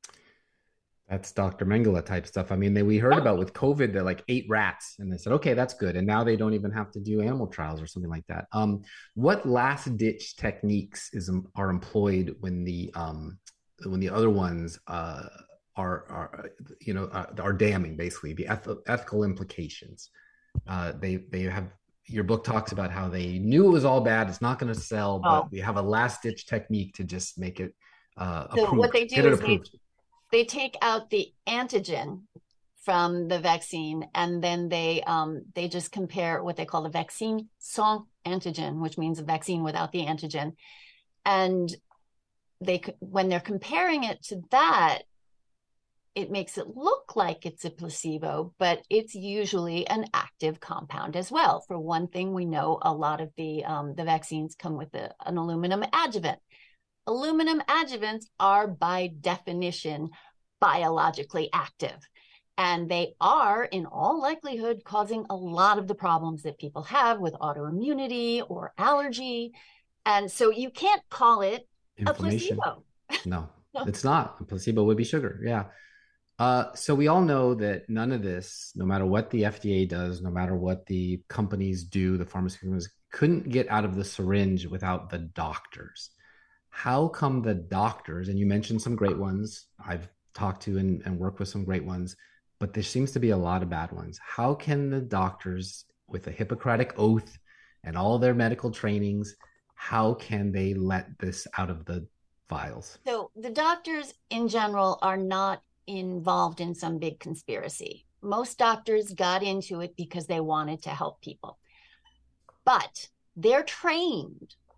That's Doctor Mengele type stuff. I mean, they, we heard about with COVID, they like ate rats and they said, okay, that's good. And now they don't even have to do animal trials or something like that. Um, what last ditch techniques is are employed when the um, when the other ones uh, are, are, you know, are, are damning, basically, the eth- ethical implications? Uh, they, they have, your book talks about how they knew it was all bad. It's not going to sell, but oh. we have a last ditch technique to just make it Uh, so approved, what they do is they, approved. they take out the antigen from the vaccine, and then they um, they just compare what they call the vaccine sans antigen, which means a vaccine without the antigen. And they when they're comparing it to that, it makes it look like it's a placebo, but it's usually an active compound as well. For one thing, we know a lot of the um, the vaccines come with a, an aluminum adjuvant. Aluminum adjuvants are by definition biologically active, and they are in all likelihood causing a lot of the problems that people have with autoimmunity or allergy. And so you can't call it a placebo. No, no, it's not. A placebo would be sugar. Yeah. Uh, so we all know that none of this, no matter what the F D A does, no matter what the companies do, the pharmaceutical companies couldn't get out of the syringe without the doctors. How come the doctors, and you mentioned some great ones, I've talked to and, and worked with some great ones, but there seems to be a lot of bad ones. How can the doctors, with a Hippocratic oath and all their medical trainings, how can they let this out of the vials? So the doctors in general are not involved in some big conspiracy. Most doctors got into it because they wanted to help people. But they're trained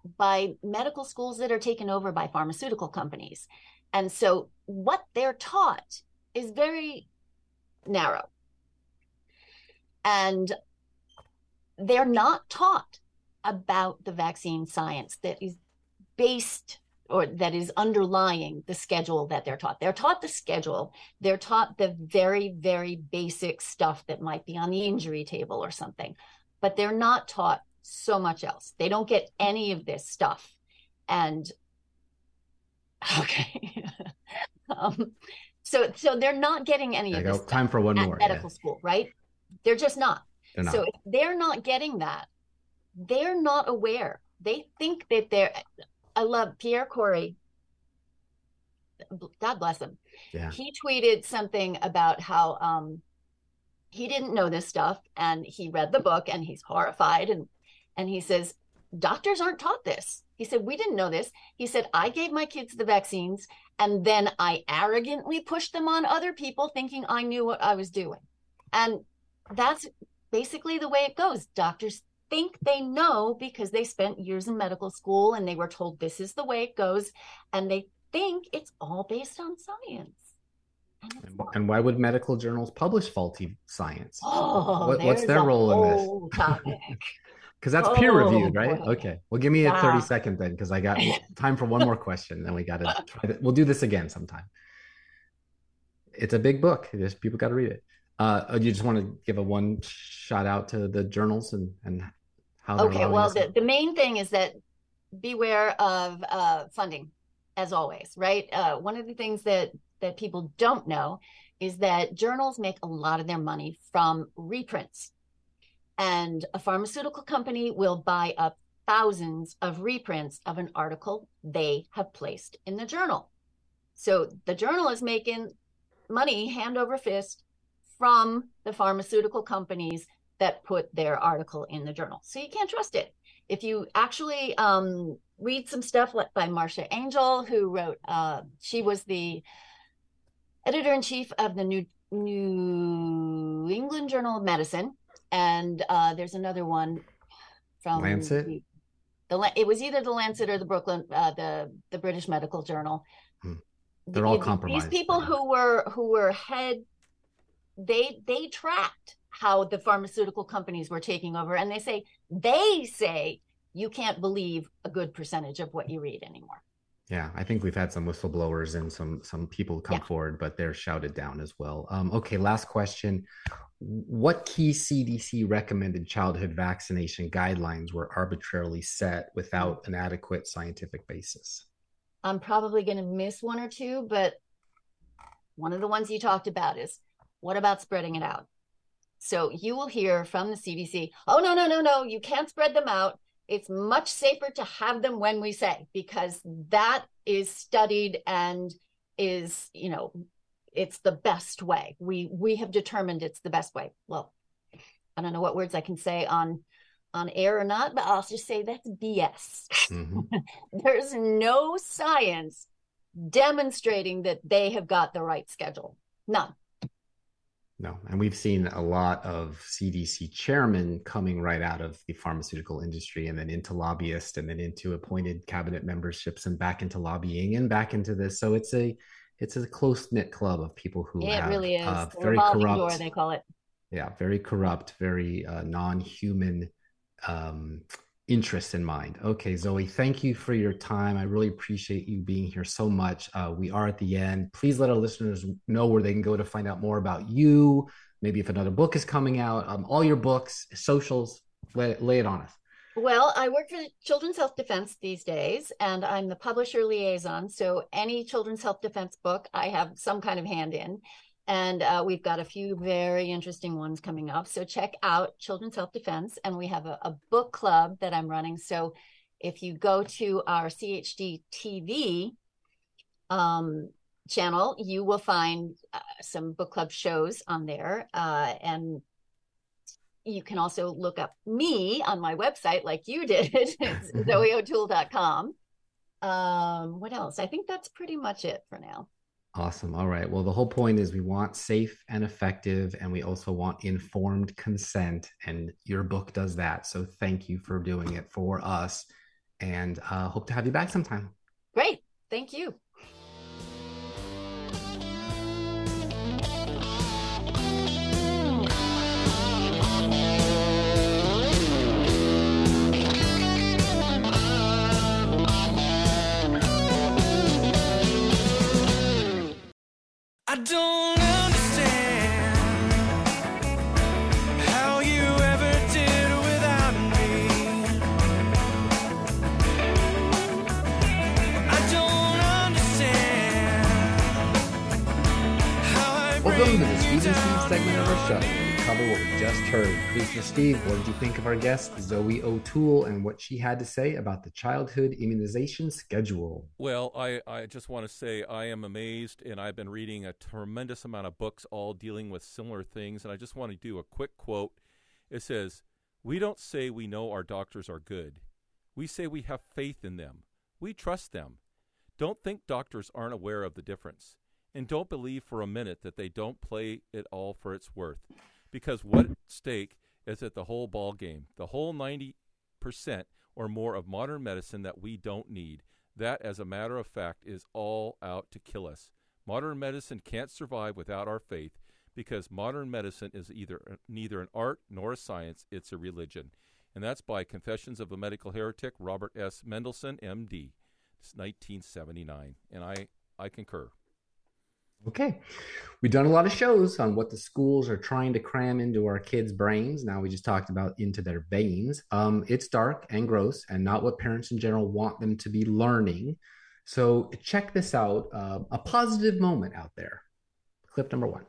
by medical schools that are taken over by pharmaceutical companies. And so what they're taught is very narrow. And they're not taught about the vaccine science that is based or that is underlying the schedule that they're taught. They're taught the schedule. They're taught the very, very basic stuff that might be on the injury table or something, but they're not taught so much else. They don't get any of this stuff. And okay. um, so, so they're not getting any there of you this go. Time for one at more medical yeah. school, right? They're just not. They're not. So if they're not getting that, they're not aware. They think that they're, I love Pierre Corey. God bless him. Yeah. He tweeted something about how um, he didn't know this stuff, and he read the book and he's horrified. And, and he says, doctors aren't taught this. He said, we didn't know this. He said, I gave my kids the vaccines and then I arrogantly pushed them on other people thinking I knew what I was doing. And that's basically the way it goes. Doctors think they know because they spent years in medical school and they were told this is the way it goes, and they think it's all based on science. And, and why would medical journals publish faulty science? Oh, what, what's their role in this? Because that's oh, peer reviewed, right? Boy. Okay. Well, give me yeah. a thirty second then, because I got time for one more question. Then we got to try it. We'll do this again sometime. It's a big book. Just people got to read it. Uh, you just want to give a one shout out to the journals and, and how they're okay. Well, the, the main thing is that beware of uh, funding, as always, right? Uh, one of the things that, that people don't know is that journals make a lot of their money from reprints. And a pharmaceutical company will buy up thousands of reprints of an article they have placed in the journal. So the journal is making money hand over fist from the pharmaceutical companies that put their article in the journal. So you can't trust it. If you actually um, read some stuff like by Marcia Angel, who wrote, uh, she was the editor-in-chief of the New, New England Journal of Medicine. And uh, there's another one from Lancet. The, the it was either the Lancet or the Brooklyn, uh, the the British Medical Journal. Hmm. They're all the, compromised. These people who were who were head, they they tracked how the pharmaceutical companies were taking over, and they say they say you can't believe a good percentage of what you read anymore. Yeah, I think we've had some whistleblowers and some some people come yeah. forward, but they're shouted down as well. Um, okay, last question. What key C D C recommended childhood vaccination guidelines were arbitrarily set without an adequate scientific basis? I'm probably going to miss one or two, but one of the ones you talked about is, what about spreading it out? So you will hear from the C D C, oh, no, no, no, no, you can't spread them out. It's much safer to have them when we say, because that is studied and is, you know, it's the best way. We we have determined it's the best way. Well, I don't know what words I can say on on air or not, but I'll just say that's B S. Mm-hmm. There's no science demonstrating that they have got the right schedule. None. No, and we've seen a lot of C D C chairmen coming right out of the pharmaceutical industry and then into lobbyists and then into appointed cabinet memberships and back into lobbying and back into this. So it's a it's a close-knit club of people who it have really is. Uh, the very corrupt, door, they call it. Yeah, very corrupt, very uh, non-human um, interests in mind. Okay, Zoe, thank you for your time. I really appreciate you being here so much. Uh, we are at the end. Please let our listeners know where they can go to find out more about you. Maybe if another book is coming out, um, all your books, socials, lay, lay it on us. Well, I work for Children's Health Defense these days, and I'm the publisher liaison. So any Children's Health Defense book, I have some kind of hand in. And uh, we've got a few very interesting ones coming up. So check out Children's Health Defense. And we have a, a book club that I'm running. So if you go to our C H D T V um, channel, you will find uh, some book club shows on there. Uh, and you can also look up me on my website like you did. It's zoe o'toole dot com. Um, what else? I think that's pretty much it for now. Awesome. All right. Well, the whole point is we want safe and effective, and we also want informed consent. And your book does that. So thank you for doing it for us. and uh, hope to have you back sometime. Great. Thank you. I don't understand how you ever did without me. I don't understand how I Welcome to bring the you Steve and Steve down segment of our show, to where we cover what we just heard. Producer Steve, what did you think of our guest, Zoe O'Toole, and what she had to say about the childhood immunization schedule? Well, I, I just want to say I am amazed, and I've been reading a tremendous amount of books all dealing with similar things, and I just want to do a quick quote. It says, "We don't say we know our doctors are good. We say we have faith in them. We trust them. Don't think doctors aren't aware of the difference. And don't believe for a minute that they don't play it all for its worth. Because what's at stake is that the whole ball game, the whole ninety percent or more of modern medicine that we don't need, that, as a matter of fact, is all out to kill us. Modern medicine can't survive without our faith, because modern medicine is either neither an art nor a science, it's a religion." And that's by Confessions of a Medical Heretic, Robert S. Mendelsohn, M D. It's nineteen seventy-nine, and I, I concur. Okay. We've done a lot of shows on what the schools are trying to cram into our kids' brains. Now we just talked about into their veins. Um, it's dark and gross and not what parents in general want them to be learning. So check this out. Uh, a positive moment out there. Clip number one.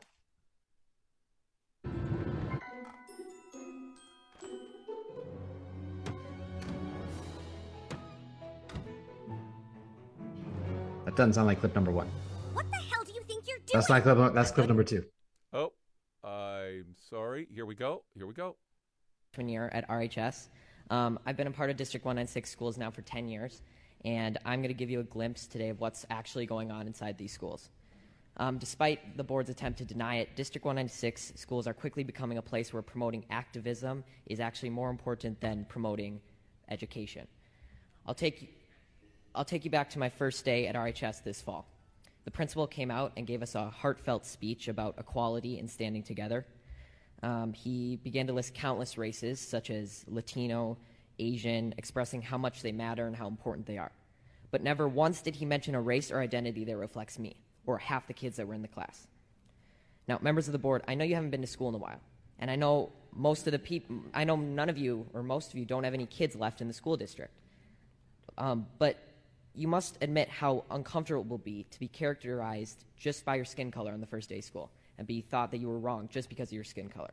That doesn't sound like clip number one. What the hell do you think you're doing? That's not clip. That's clip number two. Oh, I'm sorry. Here we go. Here we go. Freshman year at R H S. Um, I've been a part of District one ninety-six schools now for ten years, and I'm going to give you a glimpse today of what's actually going on inside these schools. Um, despite the board's attempt to deny it, District one ninety-six schools are quickly becoming a place where promoting activism is actually more important than promoting education. I'll take, I'll take you back to my first day at R H S this fall. The principal came out and gave us a heartfelt speech about equality and standing together. Um, he began to list countless races, such as Latino, Asian, expressing how much they matter and how important they are. But never once did he mention a race or identity that reflects me, or half the kids that were in the class. Now, members of the board, I know you haven't been to school in a while, and I know most of the people, I know none of you, or most of you, don't have any kids left in the school district. Um, but you must admit how uncomfortable it will be to be characterized just by your skin color on the first day of school, and be thought that you were wrong just because of your skin color.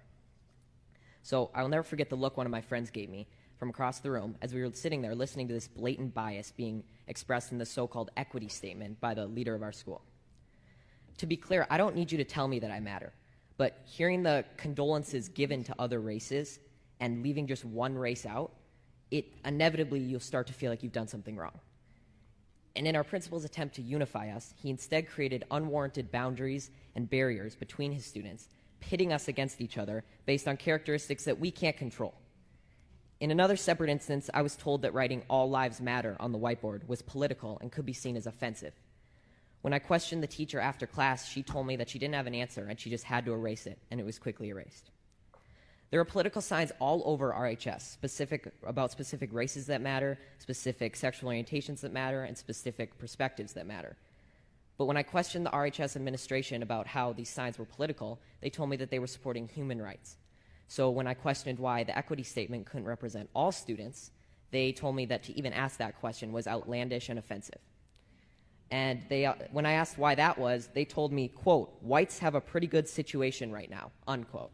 So I'll never forget the look one of my friends gave me from across the room as we were sitting there listening to this blatant bias being expressed in the so-called equity statement by the leader of our school. To be clear, I don't need you to tell me that I matter, but hearing the condolences given to other races and leaving just one race out, it inevitably you'll start to feel like you've done something wrong. And in our principal's attempt to unify us, he instead created unwarranted boundaries and barriers between his students, pitting us against each other based on characteristics that we can't control. In another separate instance, I was told that writing "All Lives Matter" on the whiteboard was political and could be seen as offensive. When I questioned the teacher after class, she told me that she didn't have an answer and she just had to erase it, and it was quickly erased. There are political signs all over R H S specific about specific races that matter, specific sexual orientations that matter, and specific perspectives that matter. But when I questioned the R H S administration about how these signs were political, they told me that they were supporting human rights. So when I questioned why the equity statement couldn't represent all students, they told me that to even ask that question was outlandish and offensive. And they, uh, when I asked why that was, they told me, quote, "Whites have a pretty good situation right now," unquote.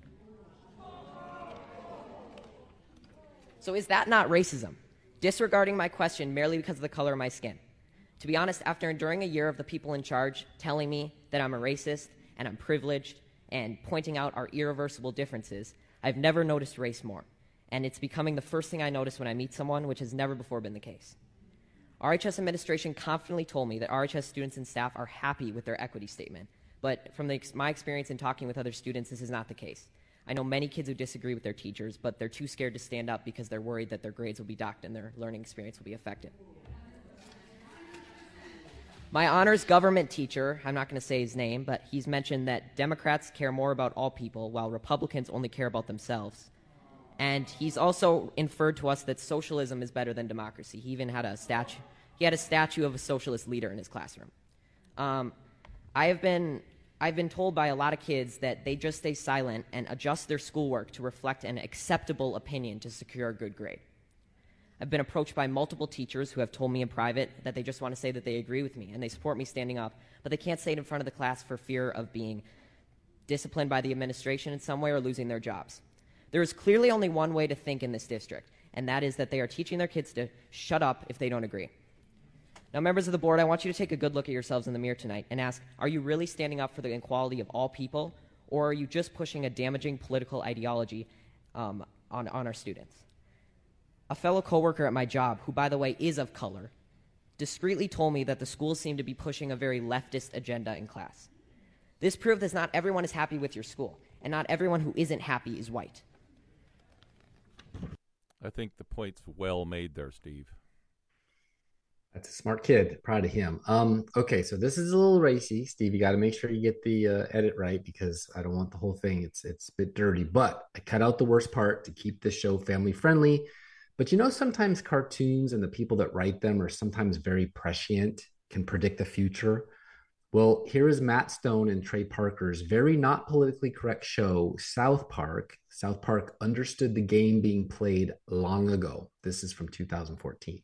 So is that not racism? Disregarding my question merely because of the color of my skin? To be honest, after enduring a year of the people in charge telling me that I'm a racist and I'm privileged and pointing out our irreversible differences, I've never noticed race more. And it's becoming the first thing I notice when I meet someone, which has never before been the case. R H S administration confidently told me that R H S students and staff are happy with their equity statement. But from the, my experience in talking with other students, this is not the case. I know many kids who disagree with their teachers, but they're too scared to stand up because they're worried that their grades will be docked and their learning experience will be affected. My honors government teacher, I'm not going to say his name, but he's mentioned that Democrats care more about all people while Republicans only care about themselves. And he's also inferred to us that socialism is better than democracy. He even had a statue. He had a statue of a socialist leader in his classroom. Um, I have been, I've been told by a lot of kids that they just stay silent and adjust their schoolwork to reflect an acceptable opinion to secure a good grade. I've been approached by multiple teachers who have told me in private that they just want to say that they agree with me and they support me standing up, but they can't say it in front of the class for fear of being disciplined by the administration in some way or losing their jobs. There is clearly only one way to think in this district, and that is that they are teaching their kids to shut up if they don't agree. Now, members of the board, I want you to take a good look at yourselves in the mirror tonight and ask, are you really standing up for the equality of all people, or are you just pushing a damaging political ideology um, on, on our students? A fellow coworker at my job, who, by the way, is of color, discreetly told me that the schools seem to be pushing a very leftist agenda in class. This proved that not everyone is happy with your school, and not everyone who isn't happy is white. I think the point's well made there, Steve. That's a smart kid. Proud of him. Um, okay, so this is a little racy, Steve. You got to make sure you get the uh, edit right because I don't want the whole thing. It's it's a bit dirty, but I cut out the worst part to keep this show family friendly. But you know, sometimes cartoons and the people that write them are sometimes very prescient, can predict the future. Well, here is Matt Stone and Trey Parker's very not politically correct show, South Park. South Park understood the game being played long ago. This is from two thousand fourteen.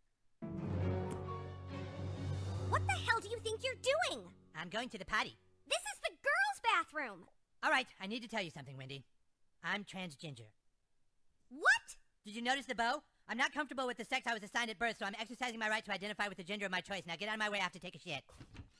What the hell do you think you're doing? I'm going to the potty. This is the girls' bathroom. All right, I need to tell you something, Wendy. I'm transgender. What? Did you notice the bow? I'm not comfortable with the sex I was assigned at birth, so I'm exercising my right to identify with the gender of my choice. Now get out of my way, I have to take a shit.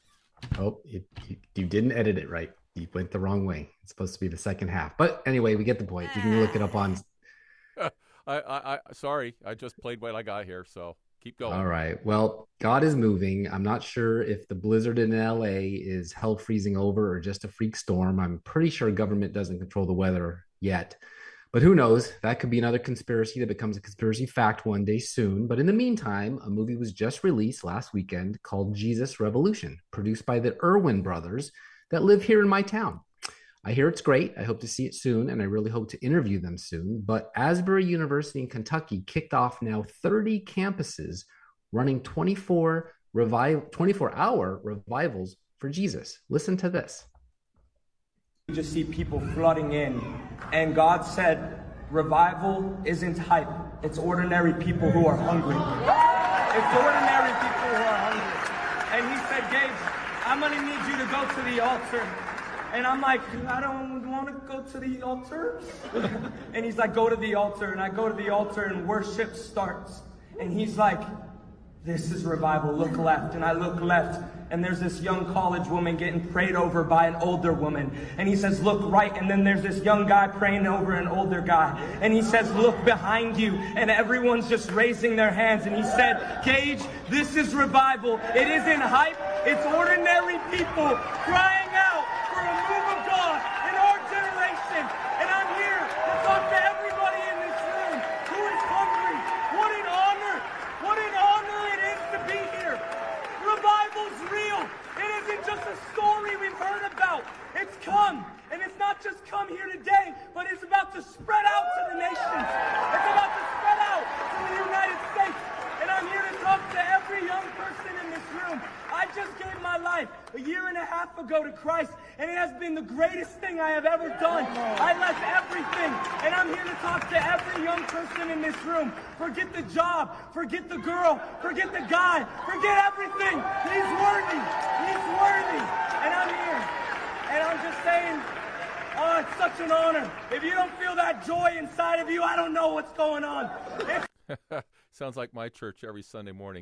Oh, you, you, you didn't edit it right. You went the wrong way. It's supposed to be the second half. But anyway, we get the point. You can look it up on... I, I, I, sorry, I just played what I got here, so keep going. All right. Well, God is moving. I'm not sure if the blizzard in L A is hell freezing over or just a freak storm. I'm pretty sure government doesn't control the weather yet. But who knows? That could be another conspiracy that becomes a conspiracy fact one day soon. But in the meantime, a movie was just released last weekend called Jesus Revolution, produced by the Irwin brothers that live here in my town. I hear it's great. I hope to see it soon, and I really hope to interview them soon. But Asbury University in Kentucky kicked off now thirty campuses running twenty-four revive, twenty-four hour revivals for Jesus. Listen to this. You just see people flooding in, and God said, revival isn't hype. It's ordinary people who are hungry. It's ordinary people who are hungry. And he said, Gage, I'm going to need you to go to the altar. And I'm like, I don't want to go to the altar. And he's like, go to the altar. And I go to the altar and worship starts. And he's like, this is revival. Look left. And I look left. And there's this young college woman getting prayed over by an older woman. And he says, look right. And then there's this young guy praying over an older guy. And he says, look behind you. And everyone's just raising their hands. And he said, Gage, this is revival. It isn't hype. It's ordinary people crying out for a move of God in our generation. And I'm here to talk to everybody in this room who is hungry. What an honor. What an honor it is to be here. Revival's real. It isn't just a story we've heard about. It's come. And it's not just come here today, but it's about to spread out to the nations. It's about to spread out to the United States. And I'm here to talk to every young person in this room. I just gave my life a year and a half ago to Christ, and it has been the greatest thing I have ever done. I left everything, and I'm here to talk to every young person in this room. Forget the job, forget the girl, forget the guy, forget everything. He's worthy, he's worthy, and I'm here. And I'm just saying, oh, it's such an honor. If you don't feel that joy inside of you, I don't know what's going on. Sounds like my church every Sunday morning.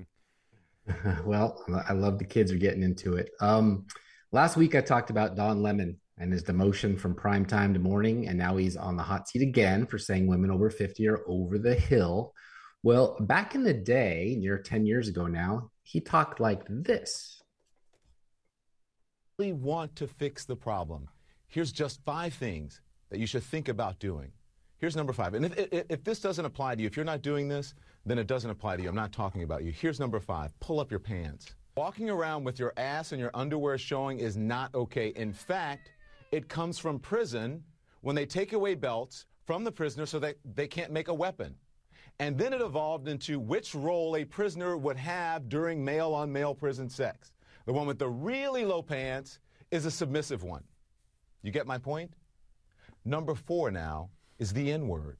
Well, I love the kids are getting into it. Um, last week I talked about Don Lemon and his demotion from primetime to morning, and now he's on the hot seat again for saying women over fifty are over the hill. Well, back in the day, near ten years ago now, he talked like this. We want to fix the problem. Here's just five things that you should think about doing. Here's number five. And if, if, if this doesn't apply to you, if you're not doing this, then it doesn't apply to you. I'm not talking about you. Here's number five. Pull up your pants. Walking around with your ass and your underwear showing is not okay. In fact, it comes from prison when they take away belts from the prisoner so that they can't make a weapon. And then it evolved into which role a prisoner would have during male-on-male prison sex. The one with the really low pants is a submissive one. You get my point? Number four now is the N-word.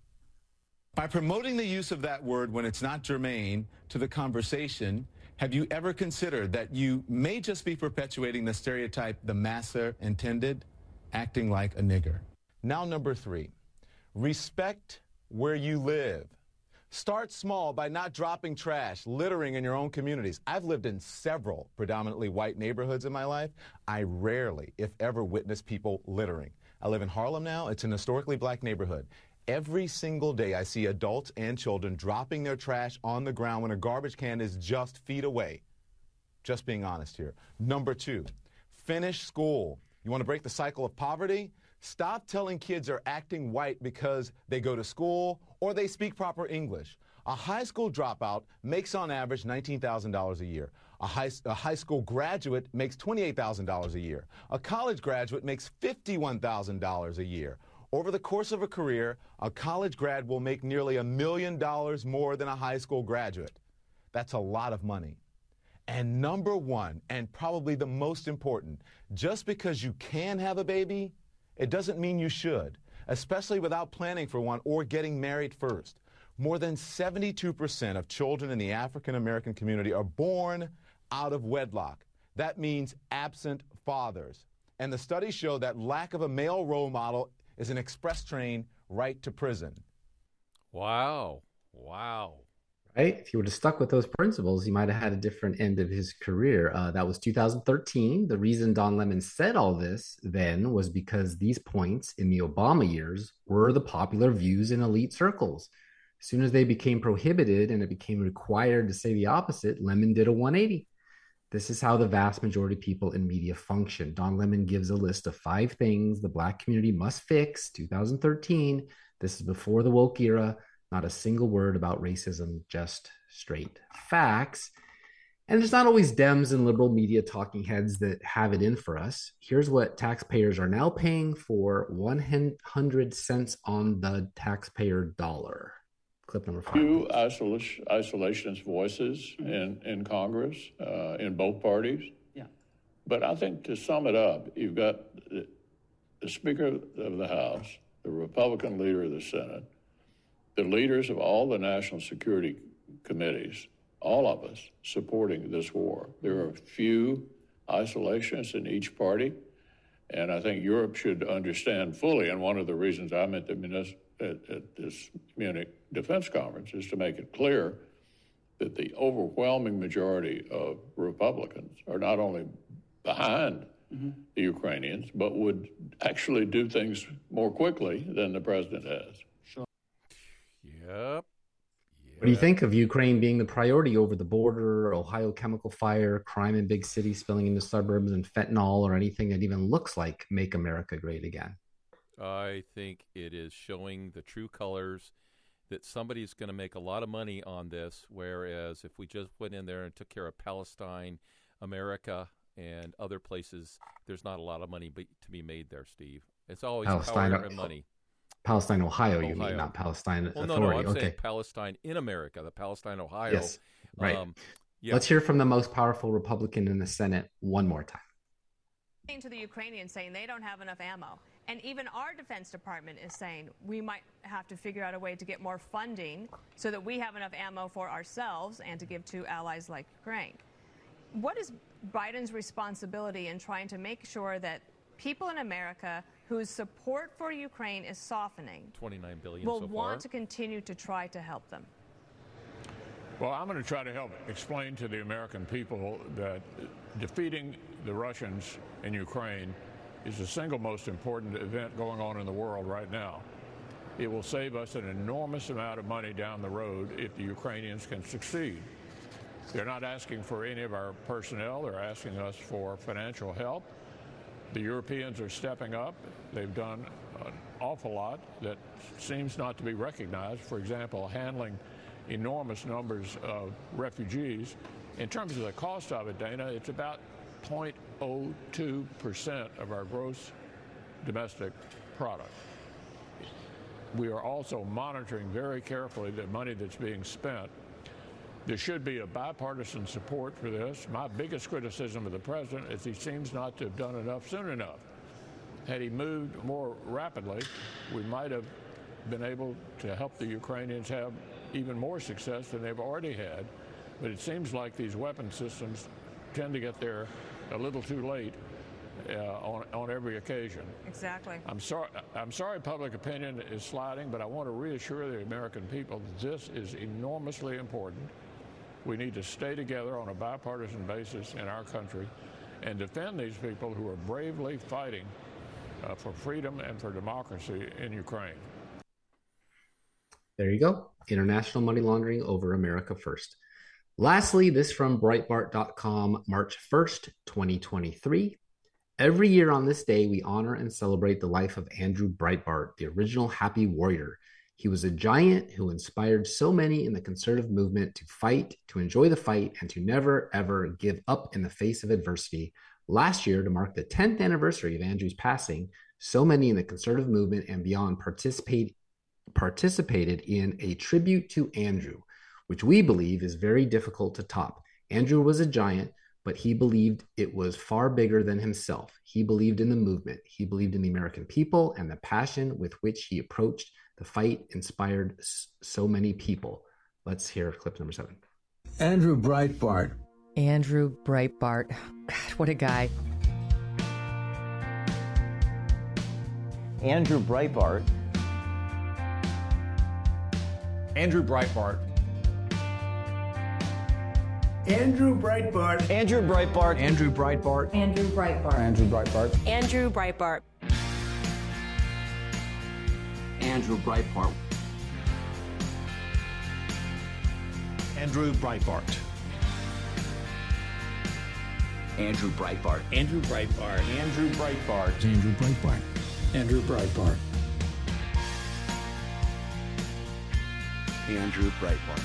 By promoting the use of that word when it's not germane to the conversation, have you ever considered that you may just be perpetuating the stereotype the massa intended, acting like a nigger? Now, number three, respect where you live. Start small by not dropping trash, littering in your own communities. I've lived in several predominantly white neighborhoods in my life. I rarely, if ever, witness people littering. I live in Harlem now. It's an historically black neighborhood. Every single day I see adults and children dropping their trash on the ground when a garbage can is just feet away. Just being honest here. Number two, finish school. You want to break the cycle of poverty? Stop telling kids they're acting white because they go to school or they speak proper English. A high school dropout makes on average nineteen thousand dollars a year. A high, a high school graduate makes twenty-eight thousand dollars a year. A college graduate makes fifty-one thousand dollars a year. Over the course of a career, a college grad will make nearly a million dollars more than a high school graduate. That's a lot of money. And number one, and probably the most important, just because you can have a baby, it doesn't mean you should, especially without planning for one or getting married first. More than seventy-two percent of children in the African American community are born out of wedlock. That means absent fathers. And the studies show that lack of a male role model is an express train right to prison. Wow. Wow. Right? If he would have stuck with those principles, he might have had a different end of his career. Uh, that was two thousand thirteen. The reason Don Lemon said all this then was because these points in the Obama years were the popular views in elite circles. As soon as they became prohibited and it became required to say the opposite, Lemon did a one eighty. This is how the vast majority of people in media function. Don Lemon gives a list of five things the Black community must fix, two thousand thirteen. This is before the woke era. Not a single word about racism, just straight facts. And there's not always Dems and liberal media talking heads that have it in for us. Here's what taxpayers are now paying for one hundred cents on the taxpayer dollar. Clip number five. Few isolation, isolationist voices in, in Congress, uh, in both parties. Yeah. But I think to sum it up, you've got the, the Speaker of the House, the Republican leader of the Senate, the leaders of all the national security committees, all of us supporting this war. There are few isolationists in each party, and I think Europe should understand fully, and one of the reasons I'm at, the munis- at, at this Munich Defense Conference is to make it clear that the overwhelming majority of Republicans are not only behind mm-hmm. the Ukrainians, but would actually do things more quickly than the president has. Yep. What do you think of Ukraine being the priority over the border, Ohio chemical fire, crime in big cities spilling into suburbs, and fentanyl, or anything that even looks like Make America Great Again? I think it is showing the true colors that somebody's going to make a lot of money on this, whereas if we just went in there and took care of Palestine, America, and other places, there's not a lot of money be- to be made there, Steve. It's always Palestine, power and money. Palestine, Ohio, Ohio, you mean, not Palestine well, Authority. No, no, I'm okay. saying Palestine in America, the Palestine, Ohio. Yes, right. Um, yeah. Let's hear from the most powerful Republican in the Senate one more time. To the Ukrainians saying they don't have enough ammo. And even our Defense Department is saying we might have to figure out a way to get more funding so that we have enough ammo for ourselves and to give to allies like Ukraine. What is Biden's responsibility in trying to make sure that people in America whose support for Ukraine is softening twenty-nine billion will so far. want to continue to try to help them? Well, I'm going to try to help explain to the American people that defeating the Russians in Ukraine is the single most important event going on in the world right now. It will save us an enormous amount of money down the road if the Ukrainians can succeed. They're not asking for any of our personnel. They're asking us for financial help. The Europeans are stepping up. They've done an awful lot that seems not to be recognized. For example, handling enormous numbers of refugees. In terms of the cost of it, Dana, it's about zero point zero two percent of our gross domestic product. We are also monitoring very carefully the money that's being spent. There should be a bipartisan support for this. My biggest criticism of the president is he seems not to have done enough soon enough. Had he moved more rapidly, we might have been able to help the Ukrainians have even more success than they've already had. But it seems like these weapon systems tend to get there a little too late uh, on, on every occasion. Exactly. I'm sorry, I'm sorry public opinion is sliding, but I want to reassure the American people that this is enormously important. We need to stay together on a bipartisan basis in our country and defend these people who are bravely fighting uh, for freedom and for democracy in Ukraine. There you go. International money laundering over America first. Lastly, this from Breitbart dot com, March first, twenty twenty-three. Every year on this day, we honor and celebrate the life of Andrew Breitbart, the original Happy Warrior. He was a giant who inspired so many in the conservative movement to fight, to enjoy the fight, and to never, ever give up in the face of adversity. Last year, to mark the tenth anniversary of Andrew's passing, so many in the conservative movement and beyond participate, participated in a tribute to Andrew, which we believe is very difficult to top. Andrew was a giant, but he believed it was far bigger than himself. He believed in the movement. He believed in the American people, and the passion with which he approached the fight inspired so many people. Let's hear clip number seven. Andrew Breitbart. Andrew Breitbart. God, what a guy. Andrew Breitbart. Andrew Breitbart. Andrew Breitbart. Andrew Breitbart. Andrew Breitbart. Andrew Breitbart. Andrew Breitbart. Andrew Breitbart. Andrew Breitbart. Andrew Breitbart. Andrew Breitbart. Andrew Breitbart. Andrew Breitbart. Andrew Breitbart. Andrew Breitbart. Andrew Breitbart.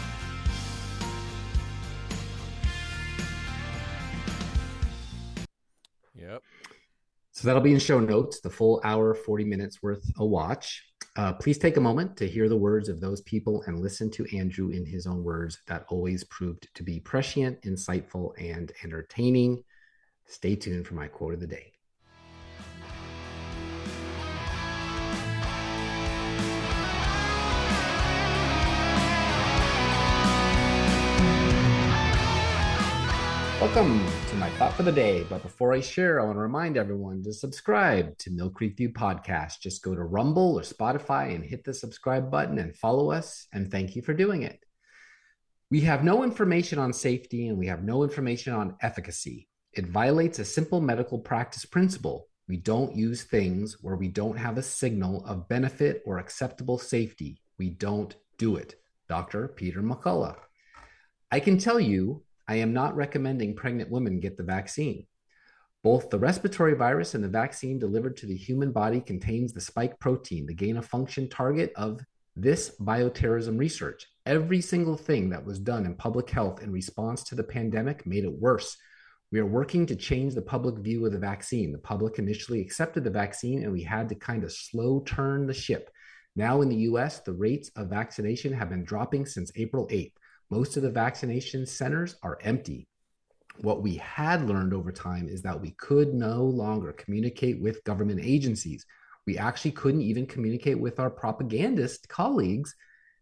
Yep. So that'll be in show notes, the full hour, forty minutes worth a watch. Uh, please take a moment to hear the words of those people and listen to Andrew in his own words that always proved to be prescient, insightful, and entertaining. Stay tuned for my quote of the day. Welcome to my thought for the day. But before I share, I want to remind everyone to subscribe to Mill Creek View Podcast. Just go to Rumble or Spotify and hit the subscribe button and follow us. And thank you for doing it. We have no information on safety and we have no information on efficacy. It violates a simple medical practice principle. We don't use things where we don't have a signal of benefit or acceptable safety. We don't do it. Doctor Peter McCullough. I can tell you, I am not recommending pregnant women get the vaccine. Both the respiratory virus and the vaccine delivered to the human body contains the spike protein, the gain-of-function target of this bioterrorism research. Every single thing that was done in public health in response to the pandemic made it worse. We are working to change the public view of the vaccine. The public initially accepted the vaccine and we had to kind of slow turn the ship. Now in the U S, the rates of vaccination have been dropping since April eighth. Most of the vaccination centers are empty. What we had learned over time is that we could no longer communicate with government agencies. We actually couldn't even communicate with our propagandist colleagues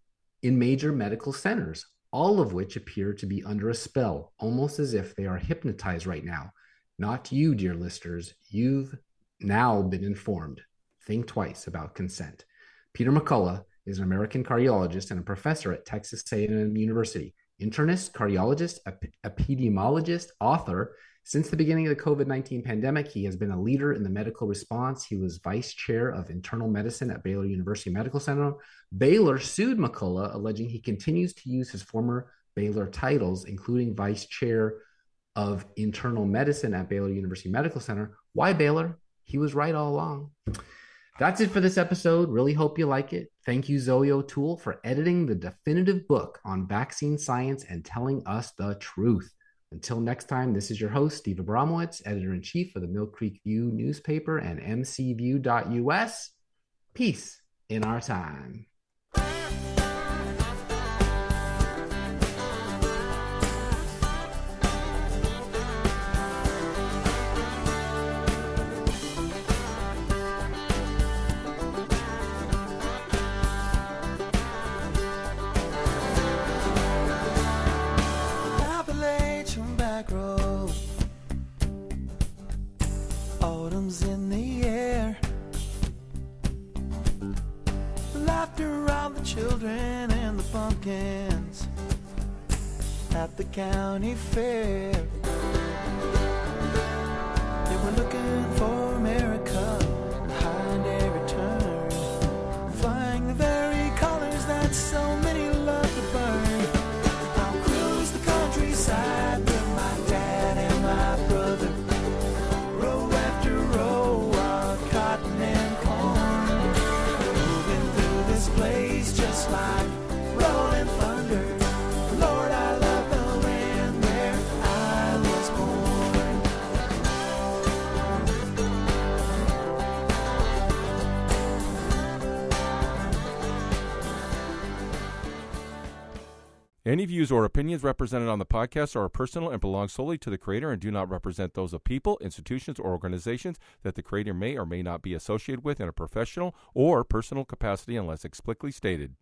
in major medical centers, all of which appear to be under a spell, almost as if they are hypnotized right now. Not you, dear listeners. You've now been informed. Think twice about consent. Peter McCullough is an American cardiologist and a professor at Texas A and M University. Internist, cardiologist, ep- epidemiologist, author. Since the beginning of the COVID nineteen pandemic, he has been a leader in the medical response. He was vice chair of internal medicine at Baylor University Medical Center. Baylor sued McCullough, alleging he continues to use his former Baylor titles, including vice chair of internal medicine at Baylor University Medical Center. Why Baylor? He was right all along. That's it for this episode. Really hope you like it. Thank you, Zoe O'Toole, for editing the definitive book on vaccine science and telling us the truth. Until next time, this is your host, Steve Abramowitz, editor-in-chief of the Mill Creek View newspaper and m c view dot u s. Peace in our time. Appalachian back road, autumn's in the air, laughter around the children and the pumpkins at the county fair. They were looking for America behind every turn, flying the very colors that so many love to burn. I'll cruise the countryside with my dad and my brother, row after row of cotton and corn, moving through this place just like rolling thunder. Lord, I love the land where I was born. Any views or opinions represented on the podcast are personal and belong solely to the creator and do not represent those of people, institutions, or organizations that the creator may or may not be associated with in a professional or personal capacity unless explicitly stated.